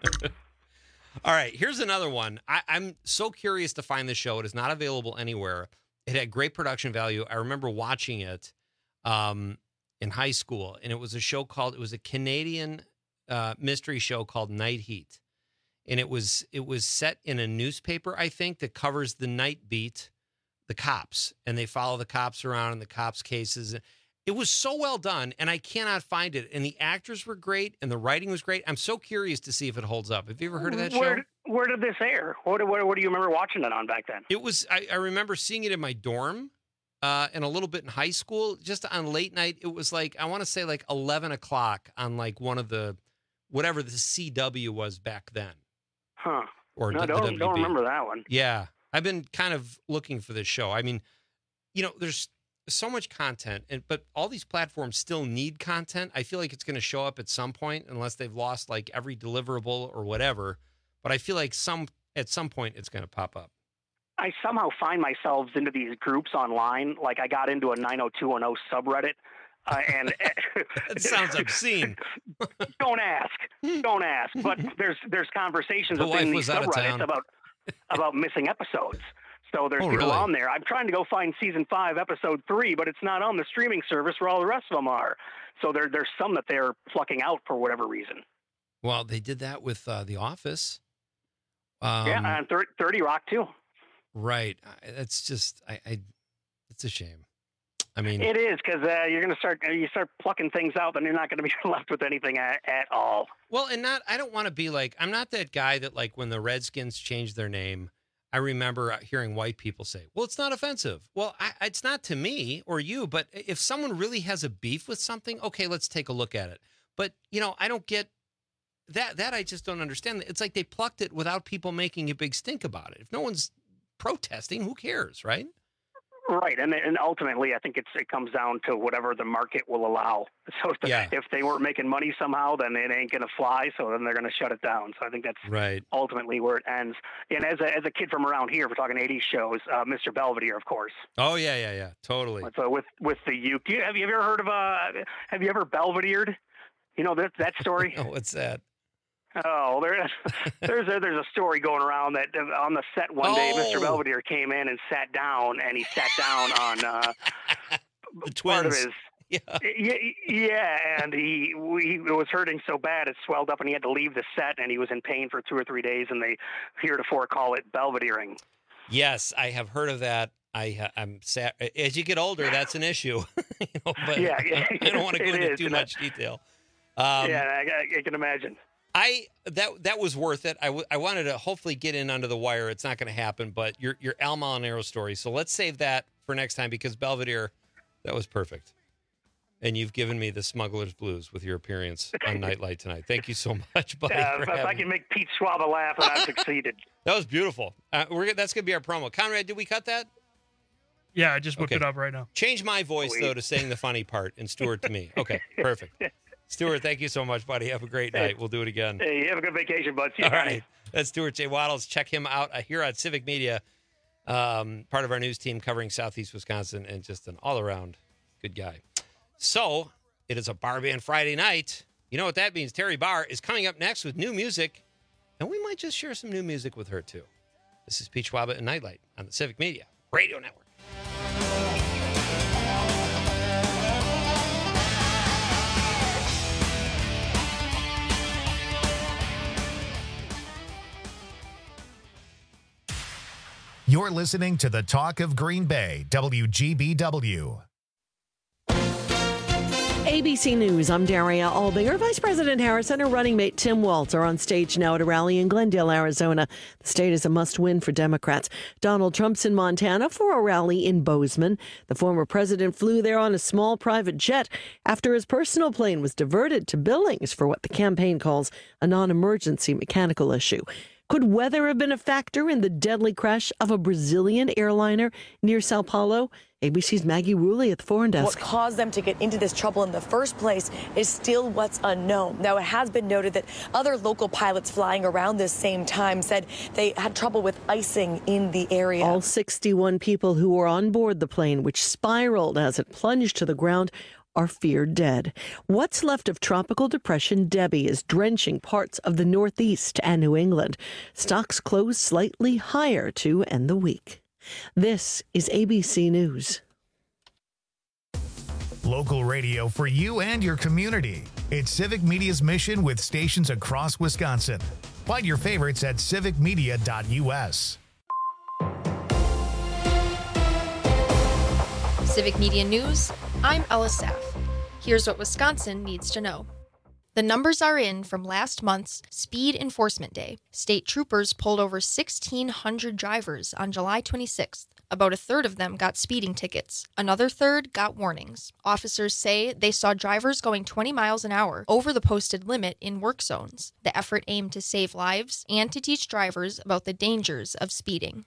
S18: All right, here's another one. I, I'm so curious to find this show. It is not available anywhere. It had great production value. I remember watching it um, in high school, and it was a show called, it was a Canadian uh, mystery show called Night Heat. And it was it was set in a newspaper, I think, that covers the night beat, the cops. And they follow the cops around in the cops' cases. It was so well done, and I cannot find it. And the actors were great, and the writing was great. I'm so curious to see if it holds up. Have you ever heard of that
S19: where,
S18: show?
S19: Where did this air? What, what, what do you remember watching it on back then?
S18: It was, I, I remember seeing it in my dorm uh, and a little bit in high school, just on late night. It was like, I want to say like eleven o'clock on like one of the, whatever the C W was back then.
S19: Huh.
S18: Or
S19: no,
S18: the,
S19: don't,
S18: the W B.
S19: don't remember that one.
S18: Yeah. I've been kind of looking for this show. I mean, you know, there's so much content, and but all these platforms still need content. I feel like it's going to show up at some point, unless they've lost like every deliverable or whatever. But I feel like some at some point it's going to pop up.
S19: I somehow find myself into these groups online. Like I got into a nine oh two one oh subreddit. Uh, and
S18: That sounds obscene.
S19: Don't ask. Don't ask. But there's there's conversations
S18: The
S19: within
S18: wife
S19: these
S18: was out of town.
S19: subreddits about about missing episodes. So there's
S18: Oh,
S19: people
S18: really?
S19: on there. I'm trying to go find season five, episode three, but it's not on the streaming service where all the rest of them are. So there there's some that they're plucking out for whatever reason.
S18: Well, they did that with uh, The Office. Um,
S19: yeah, and thir- thirty Rock too.
S18: Right. I- That's just, I, I. It's a shame. I mean,
S19: It is because uh, you're going to start you start plucking things out, then you're not going to be left with anything at, at all.
S18: well, and not. I don't want to be like. I'm not that guy that like when the Redskins changed their name. I remember hearing white people say, "Well, it's not offensive." Well, I, it's not to me or you, but if someone really has a beef with something, okay, let's take a look at it. But you know, I don't get that. That I just don't understand. It's like they plucked it without people making a big stink about it. If no one's protesting, who cares, right?
S19: Right, and and ultimately, I think it's it comes down to whatever the market will allow. So if, the,
S18: Yeah.
S19: if they weren't making money somehow, then it ain't going to fly. So then they're going to shut it down. So I think that's
S18: Right.
S19: ultimately where it ends. And as a as a kid from around here, if we're talking eighties shows, uh, Mister Belvedere, of course.
S18: Oh yeah, yeah, yeah, totally.
S19: So with with the uke, do you, have you ever heard of uh have you ever Belvedered? You know that that story.
S18: Oh, what's that?
S19: Oh, there, there's a, there's a story going around that uh, on the set one day, Mister
S18: Oh.
S19: Belvedere came in and sat down, and he sat down on uh,
S18: The
S19: part of
S18: twins.
S19: his.
S18: Yeah.
S19: Yeah, yeah, and he he was hurting so bad it swelled up, and he had to leave the set, and he was in pain for two or three days, and they heretofore call it Belvedering.
S18: Yes, I have heard of that. I ha- I'm sad. As you get older, that's an issue. you know, but
S19: Yeah, yeah,
S18: I don't want to go
S19: it
S18: into
S19: is,
S18: too
S19: and
S18: much
S19: that-
S18: detail. Um,
S19: yeah, I, I can imagine.
S18: I that that was worth it. I, w- I wanted to hopefully get in under the wire. It's not going to happen, but your your Al Molinaro story. So let's save that for next time because Belvedere, that was perfect. And you've given me the smuggler's blues with your appearance on Nightlight tonight. Thank you so much, buddy.
S19: Uh,
S18: for
S19: if I
S18: having-
S19: can make Pete Schwab laugh, then I've succeeded.
S18: That was beautiful. Uh, we're gonna- that's going to be our promo. Conrad, did we cut that?
S3: Yeah, I just whipped
S18: Okay.
S3: it up right now.
S18: Change my voice,
S3: Sweet.
S18: though, to saying the funny part and Stuart to me. Okay, perfect. Stuart, thank you so much, buddy. Have a great night. We'll do it again.
S19: Hey, have a good vacation, bud. See you
S18: All
S19: Friday.
S18: right. That's Stuart J. Waddles. Check him out uh, here on Civic Media, um, part of our news team covering Southeast Wisconsin, and just an all-around good guy. So, it is a Bar Band Friday night. You know what that means. Terry Barr is coming up next with new music, and we might just share some new music with her, too. This is Pete Schwab and Nightlight on the Civic Media Radio Network.
S1: You're listening to the Talk of Green Bay, W G B W.
S2: A B C News, I'm Daria Albinger. Vice President Harris and her running mate Tim Walz are on stage now at a rally in Glendale, Arizona. The state is a must-win for Democrats. Donald Trump's in Montana for a rally in Bozeman. The former president flew there on a small private jet after his personal plane was diverted to Billings for what the campaign calls a non-emergency mechanical issue. Could weather have been a factor in the deadly crash of a Brazilian airliner near Sao Paulo? A B C's Maggie Rulli at the Foreign Desk.
S4: What caused them to get into this trouble in the first place is still what's unknown. Now, it has been noted that other local pilots flying around this same time said they had trouble with icing in the area.
S2: All sixty-one people who were on board the plane, which spiraled as it plunged to the ground, are feared dead. What's left of Tropical Depression Debbie is drenching parts of the Northeast and New England. Stocks closed slightly higher to end the week. This is A B C News.
S1: Local radio for you and your community. It's Civic Media's mission with stations across Wisconsin. Find your favorites at civic media dot U S.
S9: Civic Media News, I'm Ella Saff. Here's what Wisconsin needs to know. The numbers are in from last month's Speed Enforcement Day. State troopers pulled over sixteen hundred drivers on July twenty-sixth. About a third of them got speeding tickets. Another third got warnings. Officers say they saw drivers going twenty miles an hour over the posted limit in work zones. The effort aimed to save lives and to teach drivers about the dangers of speeding.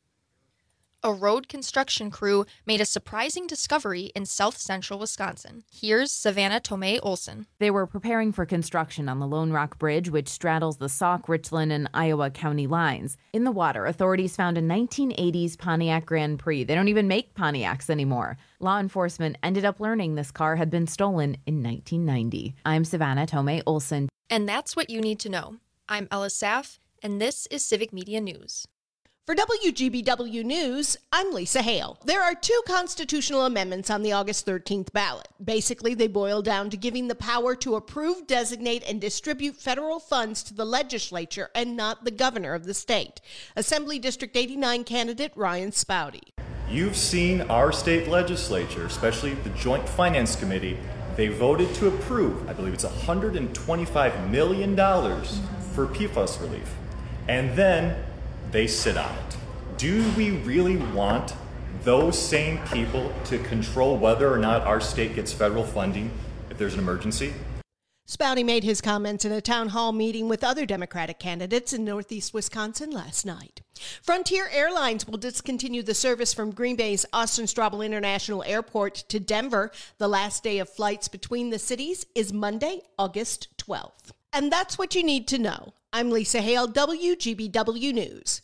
S9: A road construction crew made a surprising discovery in south central Wisconsin. Here's Savannah Tomei Olson.
S22: They were preparing for construction on the Lone Rock Bridge, which straddles the Sauk, Richland, and Iowa county lines. In the water, authorities found a nineteen eighties Pontiac Grand Prix. They don't even make Pontiacs anymore. Law enforcement ended up learning this car had been stolen in nineteen ninety. I'm Savannah Tomei Olson.
S9: And that's what you need to know. I'm Ella Saff, and this is Civic Media News.
S8: For W G B W News, I'm Lisa Hale. There are two constitutional amendments on the August thirteenth ballot. Basically, they boil down to giving the power to approve, designate, and distribute federal funds to the legislature and not the governor of the state. Assembly District eighty-nine candidate Ryan Spouty.
S23: You've seen our state legislature, especially the Joint Finance Committee, they voted to approve, I believe it's one hundred twenty-five million dollars for P FAS relief. And then they sit on it. Do we really want those same people to control whether or not our state gets federal funding if there's an emergency?
S8: Spouty made his comments in a town hall meeting with other Democratic candidates in northeast Wisconsin last night. Frontier Airlines will discontinue the service from Green Bay's Austin Straubel International Airport to Denver. The last day of flights between the cities is Monday, August twelfth. And that's what you need to know. I'm Lisa Hale, W G B W News.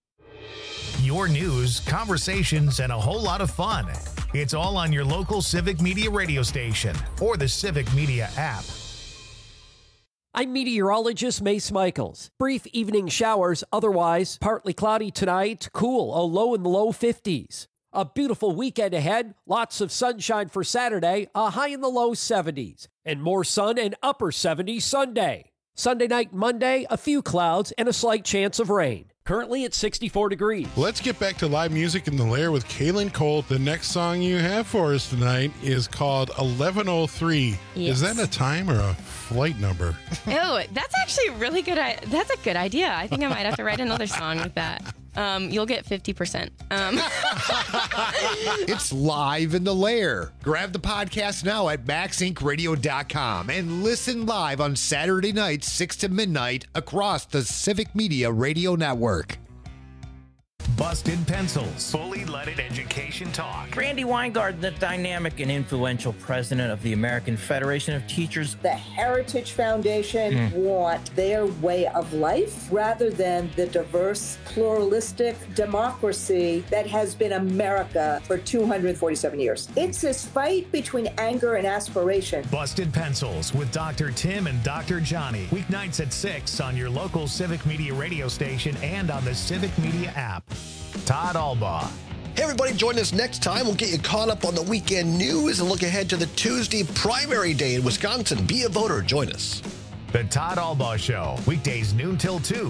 S1: Your news, conversations, and a whole lot of fun. It's all on your local Civic Media radio station or the Civic Media app.
S15: I'm meteorologist Mace Michaels. Brief evening showers, otherwise partly cloudy tonight, cool, a low in the low fifties. A beautiful weekend ahead, lots of sunshine for Saturday, a high in the low seventies, and more sun and upper seventies Sunday. Sunday night, Monday, a few clouds and a slight chance of rain. Currently at sixty-four degrees.
S24: Let's get back to live music in the Lair with Kaylin Colt. The next song you have for us tonight is called eleven oh three.
S25: Yes.
S24: Is that a time or a flight number?
S25: Oh, that's actually a really good. I- that's a good idea. I think I might have to write another song with that. Um, you'll get fifty percent. Um.
S26: It's live in the Lair. Grab the podcast now at max inc radio dot com and listen live on Saturday nights, six to midnight, across the Civic Media Radio Network.
S1: Busted Pencils. Fully leaded education talk.
S27: Randy Weingard, the dynamic and influential president of the American Federation of Teachers.
S28: The Heritage Foundation
S27: Mm.
S28: want their way of life rather than the diverse, pluralistic democracy that has been America for two hundred forty-seven years. It's this fight between anger and aspiration.
S1: Busted Pencils with Doctor Tim and Doctor Johnny. Weeknights at six on your local Civic Media radio station and on the Civic Media app. Todd Albaugh.
S17: Hey, everybody, join us next time. We'll get you caught up on the weekend news and look ahead to the Tuesday primary day in Wisconsin. Be a voter. Join us.
S1: The Todd Albaugh Show, weekdays noon till two.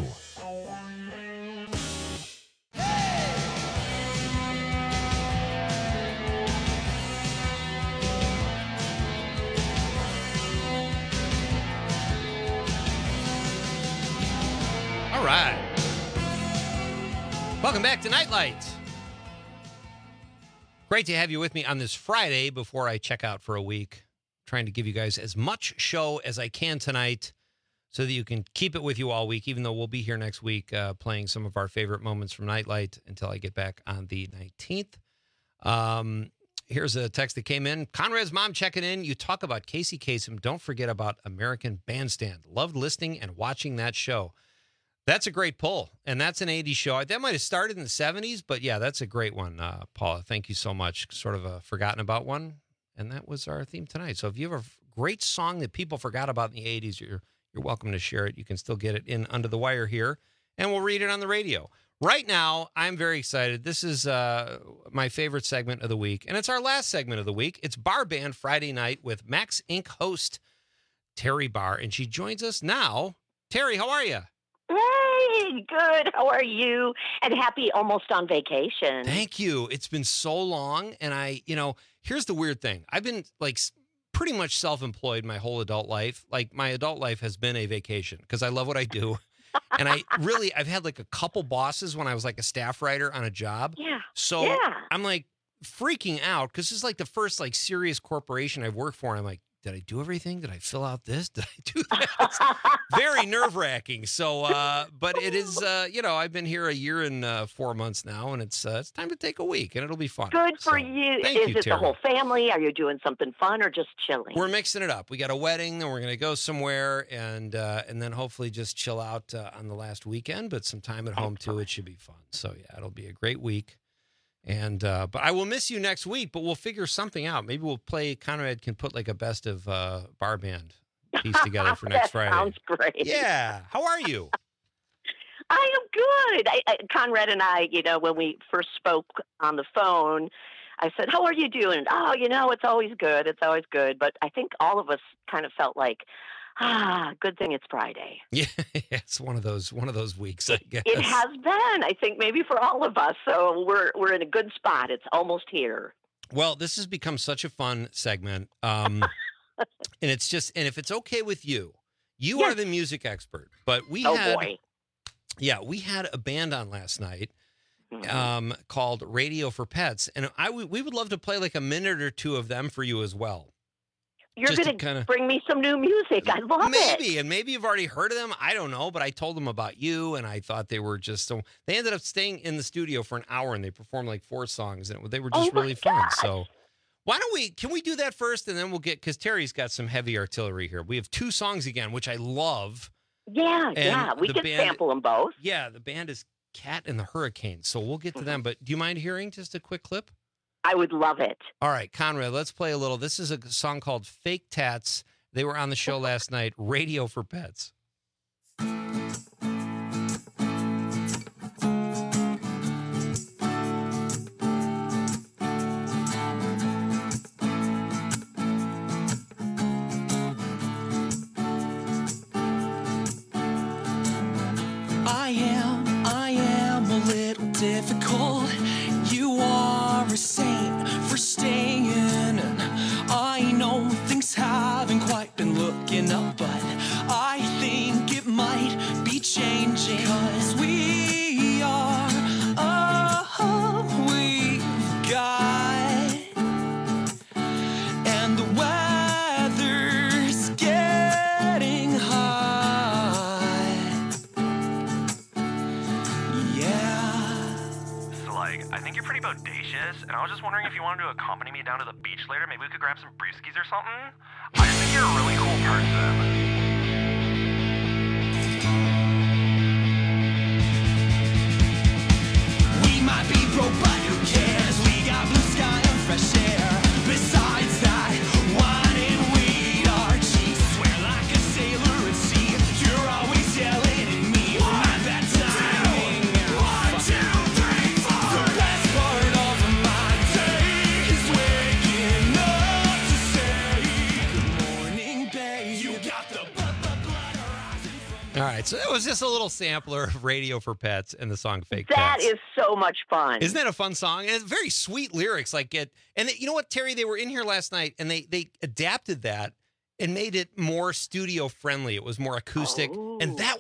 S18: right. Welcome back to Nightlight. Great to have you with me on this Friday before I check out for a week. Trying to give you guys as much show as I can tonight so that you can keep it with you all week, even though we'll be here next week uh, playing some of our favorite moments from Nightlight until I get back on the nineteenth. Um, here's a text that came in. Conrad's mom checking in. You talk about Casey Kasem. Don't forget about American Bandstand. Loved listening and watching that show. That's a great pull, and that's an eighties show. That might have started in the seventies, but yeah, that's a great one, uh, Paula. Thank you so much. Sort of a forgotten about one, and that was our theme tonight. So if you have a great song that people forgot about in the eighties, you're you're welcome to share it. You can still get it in Under the Wire here, and we'll read it on the radio. Right now, I'm very excited. This is uh, my favorite segment of the week, and it's our last segment of the week. It's Bar Band Friday night with Max Incorporated host Terry Barr, and she joins us now. Terry, how are you?
S5: Hey, good. How are you? And happy almost on vacation.
S18: Thank you. It's been so long. And I, you know, here's the weird thing. I've been like s- pretty much self-employed my whole adult life. Like my adult life has been a vacation because I love what I do. And I really, I've had like a couple bosses when I was like a staff writer on a job.
S5: Yeah.
S18: So
S5: yeah.
S18: I'm like freaking out because this is like the first like serious corporation I've worked for. And I'm like, did I do everything? Did I fill out this? Did I do that? It's very nerve wracking. So, uh, but it is, uh, you know, I've been here a year and uh, four months now, and it's uh, it's time to take a week, and it'll be fun.
S5: Good for
S18: So,
S5: you.
S18: thank
S5: Is
S18: you,
S5: it
S18: Terry.
S5: the whole family? Are you doing something fun or just chilling?
S18: We're mixing it up. We got a wedding, then we're going to go somewhere, and uh, and then hopefully just chill out uh, on the last weekend, but some time at home too. It should be fun. So yeah, it'll be a great week. And uh, but I will miss you next week. But we'll figure something out. Maybe we'll play. Conrad can put like a best of uh, bar band piece together for next
S5: that
S18: Friday.
S5: Sounds great.
S18: Yeah. How are you?
S5: I am good. I, I, Conrad and I, you know, when we first spoke on the phone, I said, "How are you doing?" Oh, you know, it's always good. It's always good. But I think all of us kind of felt like, ah, good thing it's Friday.
S18: Yeah, it's one of those one of those weeks, I guess.
S5: It has been, I think, maybe for all of us. So we're we're in a good spot. It's almost here.
S18: Well, this has become such a fun segment. Um, and it's just, and if it's okay with you, you
S5: Yes.
S18: are the music expert, but we
S5: Oh,
S18: had,
S5: boy.
S18: yeah, we had a band on last night
S5: Mhm.
S18: um, called Radio for Pets. And I, w- we would love to play like a minute or two of them for you as well.
S5: You're
S18: just to
S5: going to
S18: kinda-
S5: bring me some new music. I love it.
S18: Maybe, and maybe you've already heard of them. I don't know, but I told them about you, and I thought they were just so. They ended up staying in the studio for an hour, and they performed like four songs, and it, they were just
S5: Oh my
S18: really fun. So, why don't we? Can we do that first, and then we'll get because Terry's got some heavy artillery here. We have two songs again, which I love.
S5: Yeah,
S18: And
S5: yeah. We
S18: the
S5: can
S18: band-
S5: sample them both.
S18: Yeah, the band is Cat and the Hurricanes, so we'll get to them. But do you mind hearing just a quick clip?
S5: I would love it.
S18: All right, Conrad, let's play a little. This is a song called Fake Tats. They were on the show last night, Radio for Pets.
S6: I am, I am a little difficult. You are a saint for staying. And I know things haven't quite been looking up, but I think it might be changing. Cause we are all we've got. And the weather's getting hot. Yeah.
S7: So, like, I think you're pretty bodacious, and I was just wondering if you wanted to accompany me down to the beach later. Maybe we could grab some brewskis or something. I just think you're a really cool person.
S6: We might be broke, but who cares? We got blue sky and fresh air. Besides that, wine and weed are cheap. Swear like a sailor at sea. You're always yelling at me. My bad timing. One, two, three, four. The best part of my day is waking up to say good morning, babe. You got the
S18: All right, so that was just a little sampler of Radio for Pets and the song Fake
S5: That
S18: Pets.
S5: is so much fun.
S18: Isn't that a fun song? And it's very sweet lyrics. Like it, and they, you know what, Terry? They were in here last night, and they they adapted that and made it more studio friendly. It was more acoustic, and that was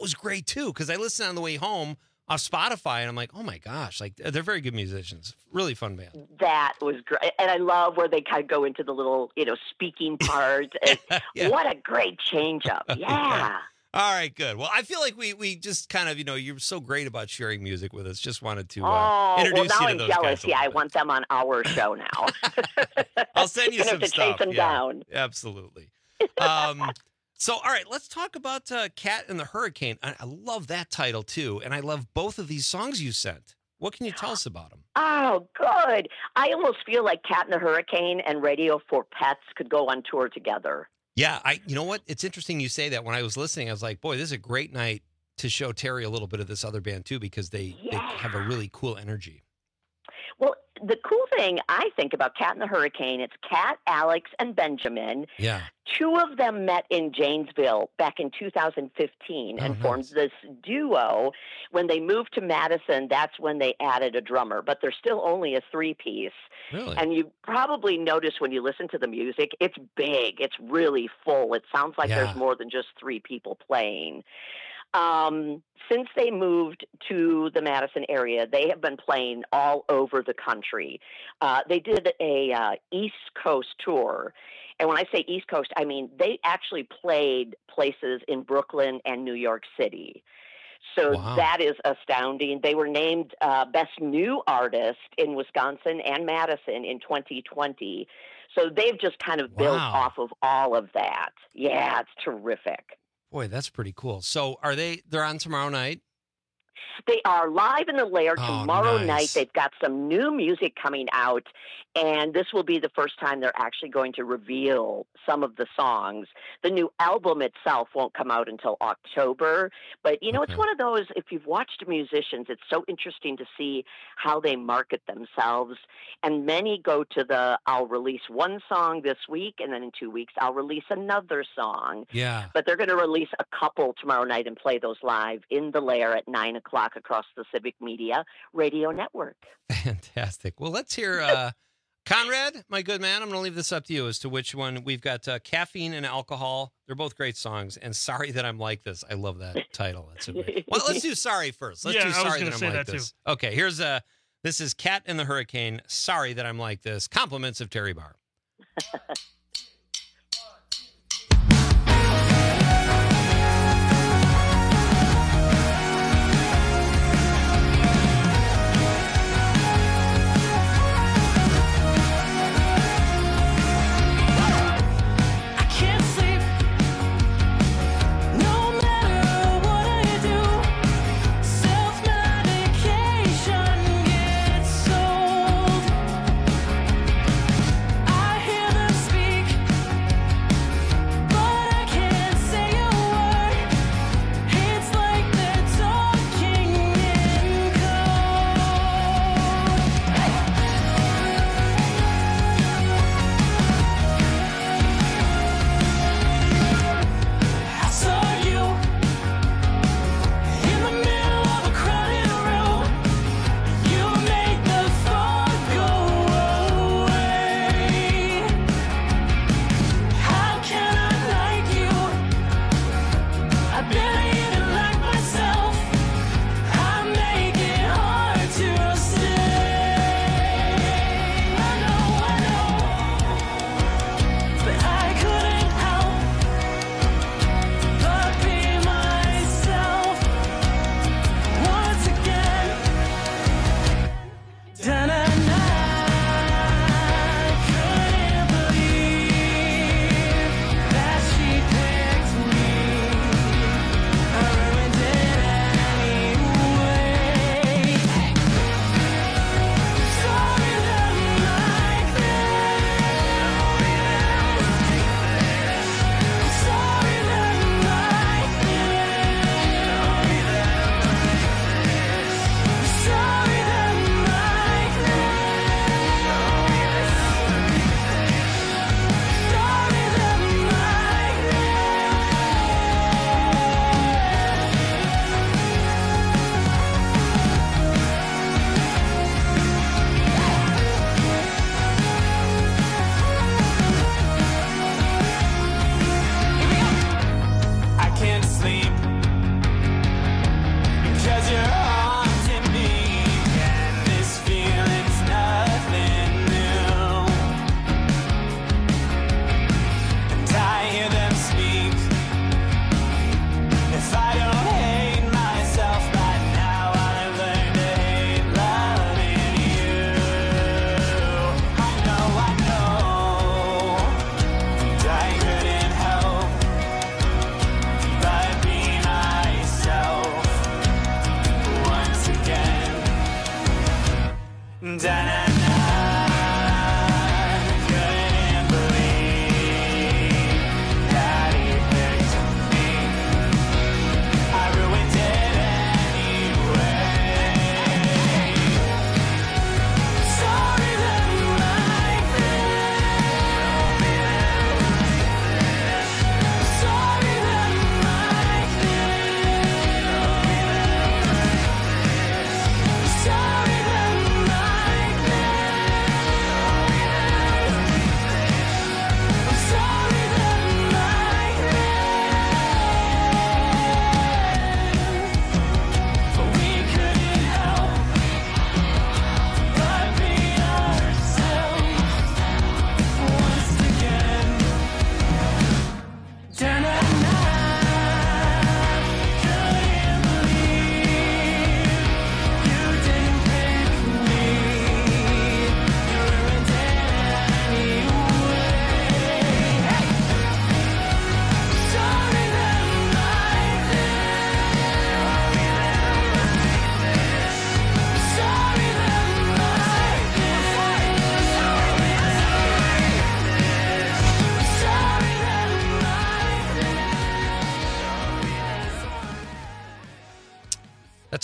S18: was great too, because I listened on the way home off Spotify, and I'm like, oh my gosh, like they're very good musicians. Really fun band.
S5: That was great. And I love where they kind of go into the little, you know, speaking part. And
S18: Yeah.
S5: What a great change up. Yeah.
S18: All right, good. Well, I feel like we we just kind of, you know, you're so great about sharing music with us. Just wanted to uh,
S5: Oh, well,
S18: introduce
S5: now
S18: you to
S5: I'm
S18: those
S5: jealous.
S18: guys. a
S5: Yeah, I
S18: little bit.
S5: want them on our show now.
S18: I'll send you
S5: Gonna
S18: some
S5: have to
S18: stuff.
S5: chase them
S18: yeah,
S5: down.
S18: Absolutely. Um, so, all right, let's talk about uh, Cat and the Hurricane. I, I love that title, too, and I love both of these songs you sent. What can you tell us about them?
S5: Oh, good. I almost feel like Cat and the Hurricane and Radio for Pets could go on tour together.
S18: Yeah, I. You know what? It's interesting you say that. When I was listening, I was like, boy, this is a great night to show Terry a little bit of this other band, too, because they, they have a really cool energy.
S5: Well, the cool thing I think about Cat and the Hurricane, it's Cat, Alex, and Benjamin.
S18: Yeah.
S5: Two of them met in Janesville back in two thousand fifteen and
S18: Oh,
S5: formed this duo. When they moved to Madison, that's when they added a drummer, but they're still only a three-piece.
S18: Really?
S5: And you probably notice when you listen to the music, it's big. It's really full. It sounds like
S18: Yeah.
S5: there's more than just three people playing. Um, since they moved to the Madison area, they have been playing all over the country. Uh, they did a uh, East Coast tour. And when I say East Coast, I mean they actually played places in Brooklyn and New York City. So
S18: Wow.
S5: that is astounding. They were named uh, Best New Artist in Wisconsin and Madison in twenty twenty. So they've just kind of built
S18: Wow.
S5: off of all of that. Yeah, it's terrific.
S18: Boy, that's pretty cool. So are they, they're on tomorrow night?
S5: They are live in the Lair
S18: Oh,
S5: tomorrow
S18: nice.
S5: night. They've got some new music coming out, and this will be the first time they're actually going to reveal some of the songs. The new album itself won't come out until October, but you know, it's one of those, if you've watched musicians, it's so interesting to see how they market themselves. And many go to the, I'll release one song this week, and then in two weeks, I'll release another song.
S18: Yeah.
S5: But they're going to release a couple tomorrow night and play those live in the Lair at nine o'clock across the Civic Media Radio Network.
S18: Fantastic. Well, let's hear uh, Conrad, my good man. I'm going to leave this up to you as to which one. We've got uh, Caffeine and Alcohol. They're both great songs. And Sorry That I'm Like This. I love that title. That's a great. Well, let's do Sorry first. Let's
S3: Yeah,
S18: do
S3: I was
S18: Sorry
S3: gonna
S18: That I'm
S3: say
S18: Like
S3: that,
S18: This. Okay, here's uh, this is Cat and the Hurricane. Sorry That I'm Like This. Compliments of Terry Barr.
S6: I can't sleep. No matter what I do, self-medication gets old. I hear them speak.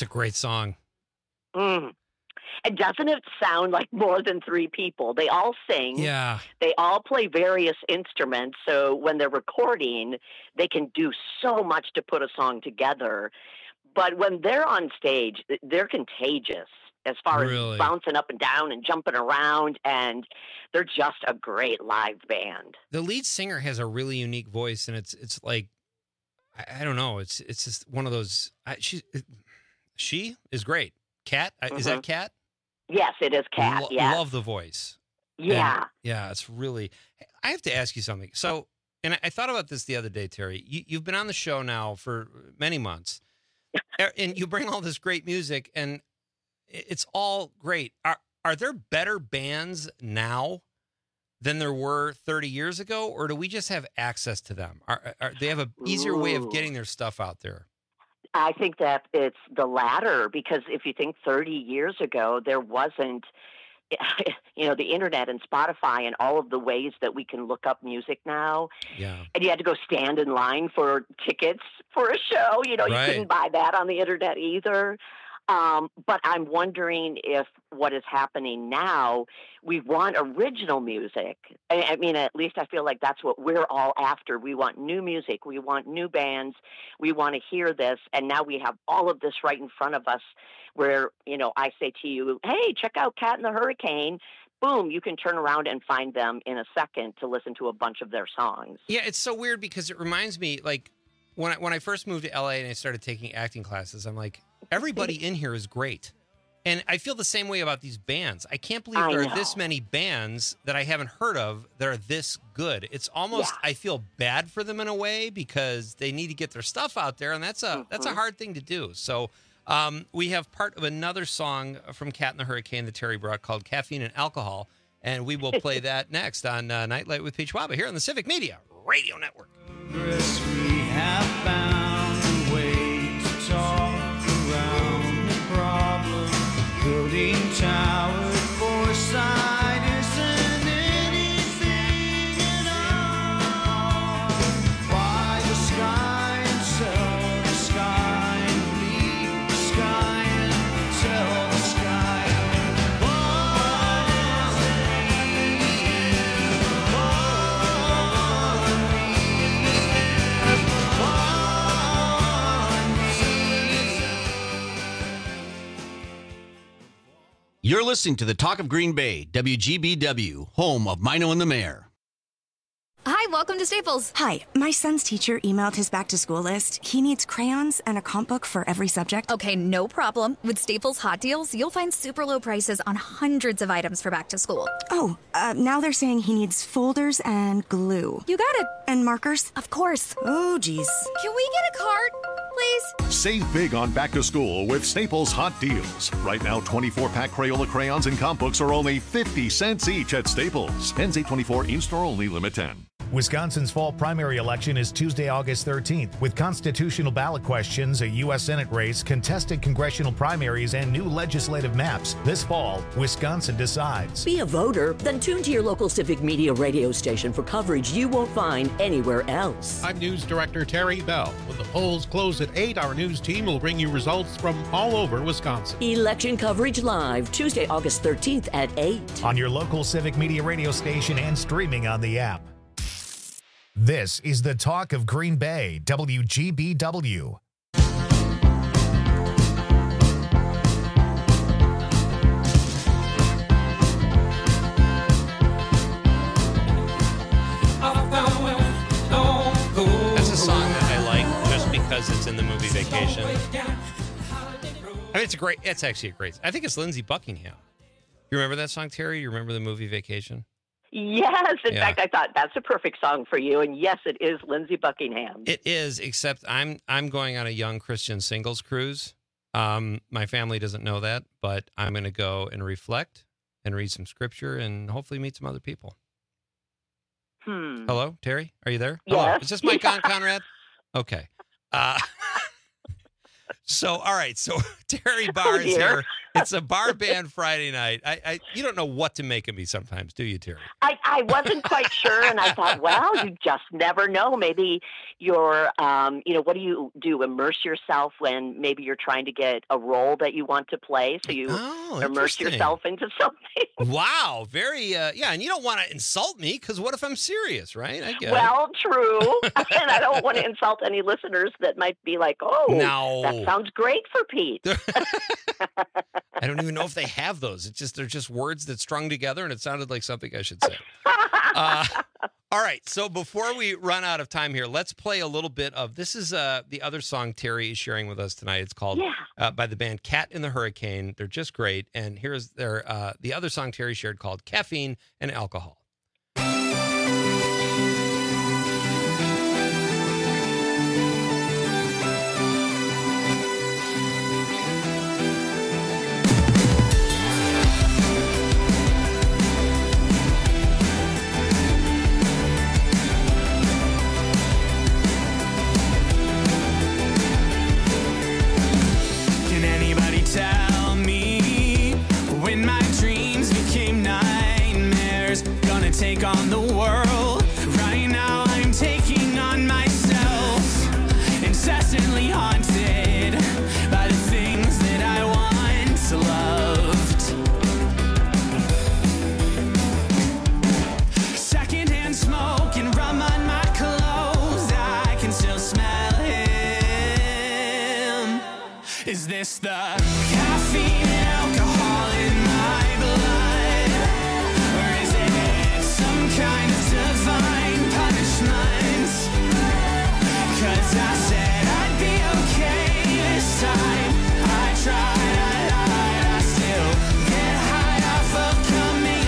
S18: That's a great song.
S5: Mm. And doesn't it sound like more than three people? They all sing.
S18: Yeah.
S5: They all play various instruments. So when they're recording, they can do so much to put a song together. But when they're on stage, they're contagious as far
S18: Really?
S5: as bouncing up and down and jumping around. And they're just a great live band.
S18: The lead singer has a really unique voice, and it's it's like, I, I don't know. It's it's just one of those. I, she she is great. Kat, mm-hmm. Is that Kat?
S5: Yes, it is Kat.
S18: Lo-
S5: yeah.
S18: Love the voice.
S5: Yeah.
S18: And, yeah, it's really. I have to ask you something. So, and I, I thought about this the other day, Terry. You, you've been on the show now for many months, and you bring all this great music, and it's all great. Are are there better bands now than there were thirty years ago, or do we just have access to them? Are, are they have an easier way of getting their stuff out there?
S5: I think that it's the latter, because if you think thirty years ago, there wasn't, you know, the internet and Spotify and all of the ways that we can look up music now.
S18: Yeah.
S5: And you had to go stand in line for tickets for a show. You know,
S18: Right.
S5: you couldn't buy that on the internet either. Um, but I'm wondering if what is happening now, we want original music. I, I mean, at least I feel like that's what we're all after. We want new music. We want new bands. We want to hear this. And now we have all of this right in front of us where, you know, I say to you, hey, check out Cat and the Hurricane. Boom, you can turn around and find them in a second to listen to a bunch of their songs.
S18: Yeah, it's so weird because it reminds me, like, when I, when I first moved to L A and I started taking acting classes, I'm like, everybody in here is great. And I feel the same way about these bands. I can't believe
S5: I
S18: there
S5: know.
S18: are this many bands that I haven't heard of that are this good. It's almost,
S5: Yeah.
S18: I feel bad for them in a way because they need to get their stuff out there, and that's a
S5: Mm-hmm.
S18: that's a hard thing to do. So um, we have part of another song from Cat and the Hurricane that Terry brought called Caffeine and Alcohol, and we will play that next on uh, Nightlight with Peach Waba here on the Civic Media Radio Network.
S6: We have found a way to talk around the problem. Building towers foresight isn't anything at all. Why the sky and tell the sky and leave the sky and tell the sky. What is it?
S10: You're listening to the Talk of Green Bay, W G B W, home of Mino and the Mayor.
S11: Hi, welcome to Staples. Hi, my son's teacher emailed his back to school list. He needs crayons and a comp book for every subject. Okay, no problem. With Staples Hot Deals, you'll find super low prices on hundreds of items for back to school. Oh, uh, now they're saying he needs folders and glue. You got it. And markers? Of course. Oh, geez.
S12: Can we get a card, please?
S13: Save big on back to school with Staples Hot Deals. Right now, twenty-four pack Crayola crayons and comp books are only fifty cents each at Staples. Ends eight twenty-four, in-store only, limit ten.
S1: Wisconsin's fall primary election is Tuesday, August thirteenth, with constitutional ballot questions, a U S Senate race, contested congressional primaries, and new legislative maps. This fall, Wisconsin decides.
S14: Be a voter? Then tune to your local Civic Media radio station for coverage you won't find anywhere else.
S16: I'm News Director Terry Bell. When the polls close at eight, our news team will bring you results from all over Wisconsin.
S14: Election coverage live, Tuesday, August thirteenth at eight.
S1: On your local Civic Media radio station and streaming on the app. This is the Talk of Green Bay, W G B W.
S18: That's a song that I like just because it's in the movie Vacation. I mean, it's a great, it's actually a great, I think it's Lindsey Buckingham. You remember that song, Terry? You remember the movie Vacation?
S5: Yes. In
S18: Yeah.
S5: fact, I thought that's a perfect song for you. And yes, it is Lindsey Buckingham.
S18: It is, except I'm I'm going on a young Christian singles cruise. Um, my family doesn't know that, but I'm going to go and reflect and read some scripture and hopefully meet some other people.
S5: Hmm.
S18: Hello, Terry? Are you there? Hello.
S5: Yes.
S18: Is this Mike on, Conrad? Okay. Uh, so, all right. So Terry Barr is
S5: dear.
S18: here. It's a bar band Friday night. I, I, you don't know what to make of me sometimes, do you, Terry?
S5: I, I wasn't quite sure, and I thought, well, you just never know. Maybe you're, um, you know, what do you do? Immerse yourself when maybe you're trying to get a role that you want to play, so you
S18: Oh,
S5: immerse
S18: interesting.
S5: yourself into something.
S18: Wow, very, uh, yeah, and you don't want to insult me because what if I'm serious, right? I get it.
S5: Well, true, and I don't want to insult any listeners that might be like, oh,
S18: No.
S5: that sounds great for Pete.
S18: I don't even know if they have those. It's just they're just words that strung together, and it sounded like something I should say. Uh, all right, so before we run out of time here, let's play a little bit of this. Is uh, the other song Terry is sharing with us tonight. It's called
S5: Yeah.
S18: uh, by the band Cat in the Hurricane. They're just great, and here's their uh, the other song Terry shared called Caffeine and Alcohol.
S6: Can anybody tell me when my dreams became nightmares? Gonna take on the world. Right now I'm taking on myself. Incessantly haunted by the things that I once loved. Secondhand smoke and rum on my clothes. I can still smell him. Is this the caffeine and alcohol in my blood? Or is it some kind of divine punishment? 'Cause I said I'd be okay this time. I tried, I lied, I still get high off of coming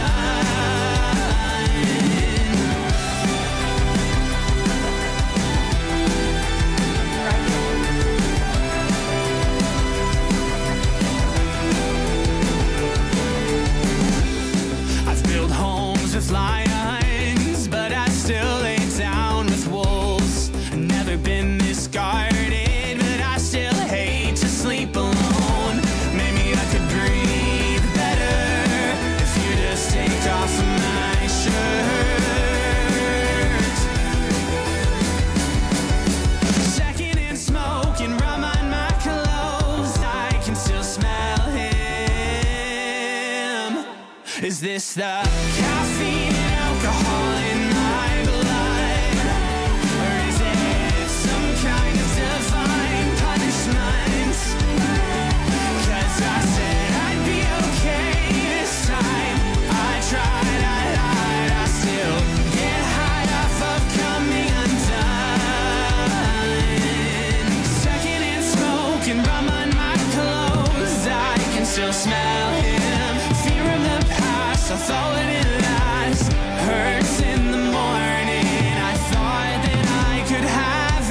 S6: I've built homes with lions, but I still lay down with wolves. Never been this guarded, but I still hate to sleep alone. Maybe I could breathe better if you just take off my shirt. Secondhand smoke and rum on my clothes. I can still smell him. Is this the caffeine and alcohol in my blood? Or is it some kind of divine punishment? 'Cause I said I'd be okay this time. I tried, I lied, I still get high off of coming undone. Secondhand smoke and rum on my clothes. I can still smell him. Fear of the past, I thought it last. Hurts in the morning. I thought that I could have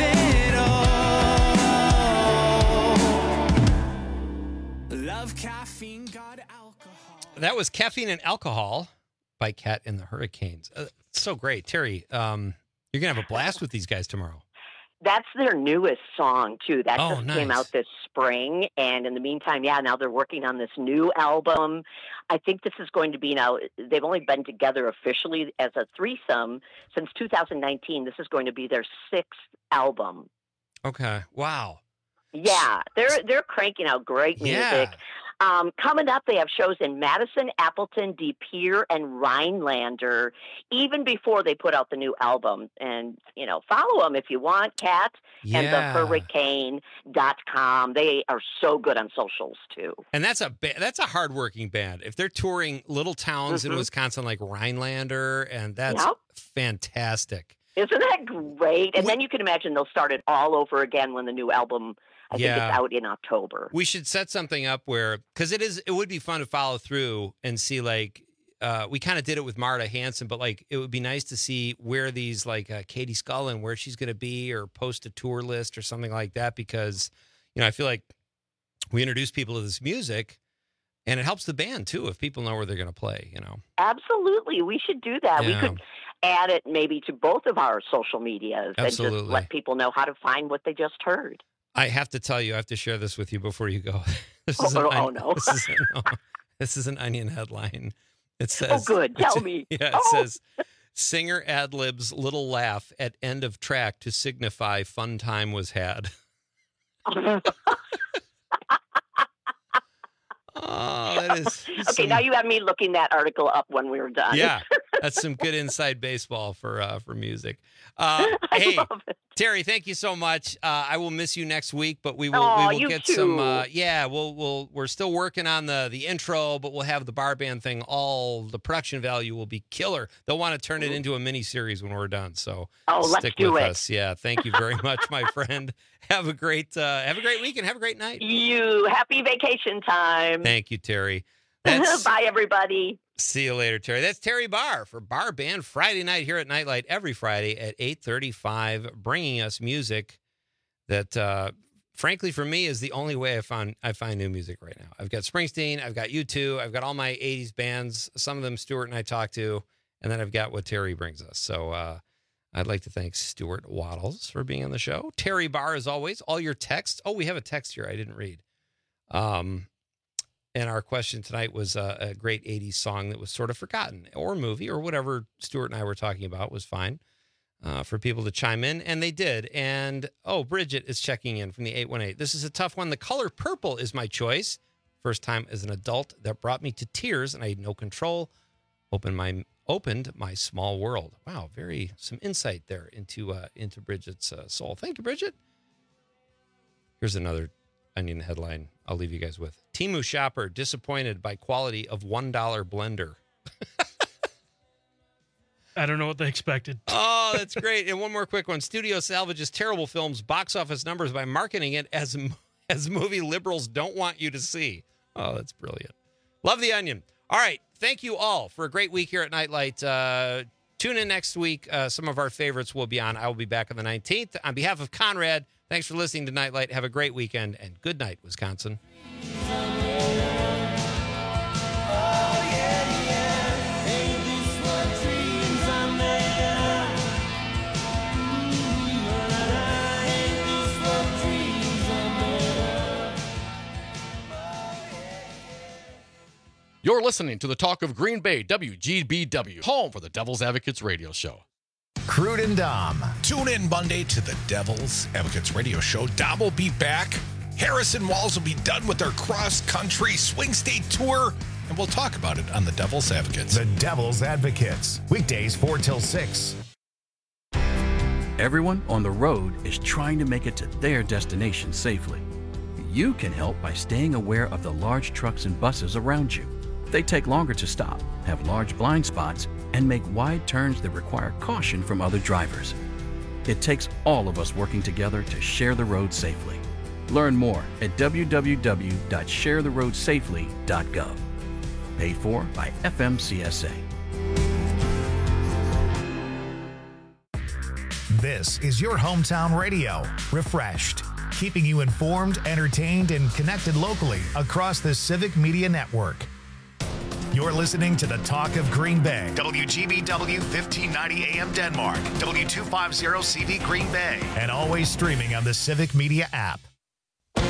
S6: it all. Love, caffeine, God, alcohol.
S18: That was Caffeine and Alcohol by Cat in the Hurricanes. Uh, so great. Terry, um, you're going to have a blast with these guys tomorrow.
S5: That's their newest song, too. That
S18: Oh,
S5: just came
S18: nice.
S5: out this spring. And in the meantime, yeah, now they're working on this new album. I think this is going to be now, they've only been together officially as a threesome since two thousand nineteen. This is going to be their sixth album.
S18: Okay. Wow.
S5: Yeah, they're they're cranking out great music.
S18: Yeah.
S5: Um, coming up, they have shows in Madison, Appleton, De Pere, and Rhinelander, even before they put out the new album. And, you know, follow them if you want, Cat and the
S18: Yeah.
S5: hurricane dot com. They are so good on socials, too.
S18: And that's a ba- that's a hardworking band. If they're touring little towns in
S5: Mhm.
S18: Wisconsin like Rhinelander, and that's
S5: Yep.
S18: fantastic.
S5: Isn't that great? And then you can imagine they'll start it all over again when the new album, I think
S18: Yeah.
S5: it's out in October.
S18: We should set something up where, because it is, it would be fun to follow through and see, like, uh, we kind of did it with Marta Hanson, but like, it would be nice to see where these, like, uh, Katie Scullin, where she's going to be, or post a tour list or something like that, because, you know, I feel like we introduce people to this music, and it helps the band too if people know where they're going to play. You know,
S5: Absolutely. We should do that.
S18: Yeah.
S5: We could add it maybe to both of our social medias and
S18: Absolutely.
S5: just let people know how to find what they just heard.
S18: I have to tell you, I have to share this with you before you go. This
S5: Oh,
S18: is an
S5: oh,
S18: onion-
S5: oh, no.
S18: This is, no, this is an Onion headline. It says,
S5: Oh, good. Tell me.
S18: Yeah, it
S5: Oh.
S18: says, singer ad-libs little laugh at end of track to signify fun time was had. Oh, that is
S5: Okay,
S18: some-
S5: now you have me looking that article up when we were done.
S18: Yeah, that's some good inside baseball for uh, for music. Uh, hey, Terry, thank you so much. Uh, I will miss you next week, but we will
S5: Aw,
S18: we will
S5: you
S18: get some.
S5: too.
S18: Uh, yeah, we'll we'll we're still working on the the intro, but we'll have the bar band thing. All the production value will be killer. They'll want to turn it into a mini series when we're done. So
S5: Oh, let's
S18: stick
S5: do
S18: with
S5: it.
S18: us. Yeah, thank you very much, my friend. Have a great uh, have a great week and have a great night.
S5: You happy vacation time.
S18: Thank you, Terry. That's,
S5: Bye, everybody.
S18: See you later, Terry. That's Terry Barr for Bar Band Friday night here at Nightlight every Friday at eight thirty-five, bringing us music that, uh, frankly, for me, is the only way I find I find new music right now. I've got Springsteen, I've got U two, I've got all my eighties bands, some of them Stuart and I talk to, and then I've got what Terry brings us. So uh, I'd like to thank Stuart Waddles for being on the show. Terry Barr, as always, all your texts. Oh, we have a text here I didn't read. Um. And our question tonight was uh, a great eighties song that was sort of forgotten, or movie, or whatever Stuart and I were talking about was fine uh, for people to chime in, and they did. And, oh, Bridget is checking in from the eight one eight. This is a tough one. The color purple is my choice. First time as an adult that brought me to tears, and I had no control. Opened my opened my small world. Wow, very some insight there into uh, into Bridget's uh, soul. Thank you, Bridget. Here's another Onion headline I'll leave you guys with. Temu shopper disappointed by quality of one dollar blender.
S3: I don't know what they expected.
S18: Oh, that's great. And one more quick one. Studio salvages terrible films box office numbers by marketing it as as movie liberals don't want you to see. Oh, that's brilliant. Love the Onion. All right. Thank you all for a great week here at Nightlight. Uh, tune in next week. Uh, some of our favorites will be on. I will be back on the nineteenth. On behalf of Conrad, thanks for listening to Nightlight. Have a great weekend, and good night, Wisconsin.
S2: You're listening to the Talk of Green Bay, W G B W, home for the Devil's Advocates radio show.
S1: Crude and Dom.
S4: Tune in Monday to the Devil's Advocates radio show. Dom will be back. Harrison Walls will be done with their cross-country swing state tour, and we'll talk about it on the Devil's Advocates.
S1: The Devil's Advocates. Weekdays four till six.
S9: Everyone on the road is trying to make it to their destination safely. You can help by staying aware of the large trucks and buses around you. They take longer to stop, have large blind spots, and make wide turns that require caution from other drivers. It takes all of us working together to share the road safely. Learn more at w w w dot share the road safely dot gov. Paid for by F M C S A.
S1: This is your hometown radio, refreshed, keeping you informed, entertained, and connected locally across the Civic Media Network. You're listening to the Talk of Green Bay, W G B W fifteen ninety A M Denmark, W two fifty C V Green Bay, and always streaming on the Civic Media app.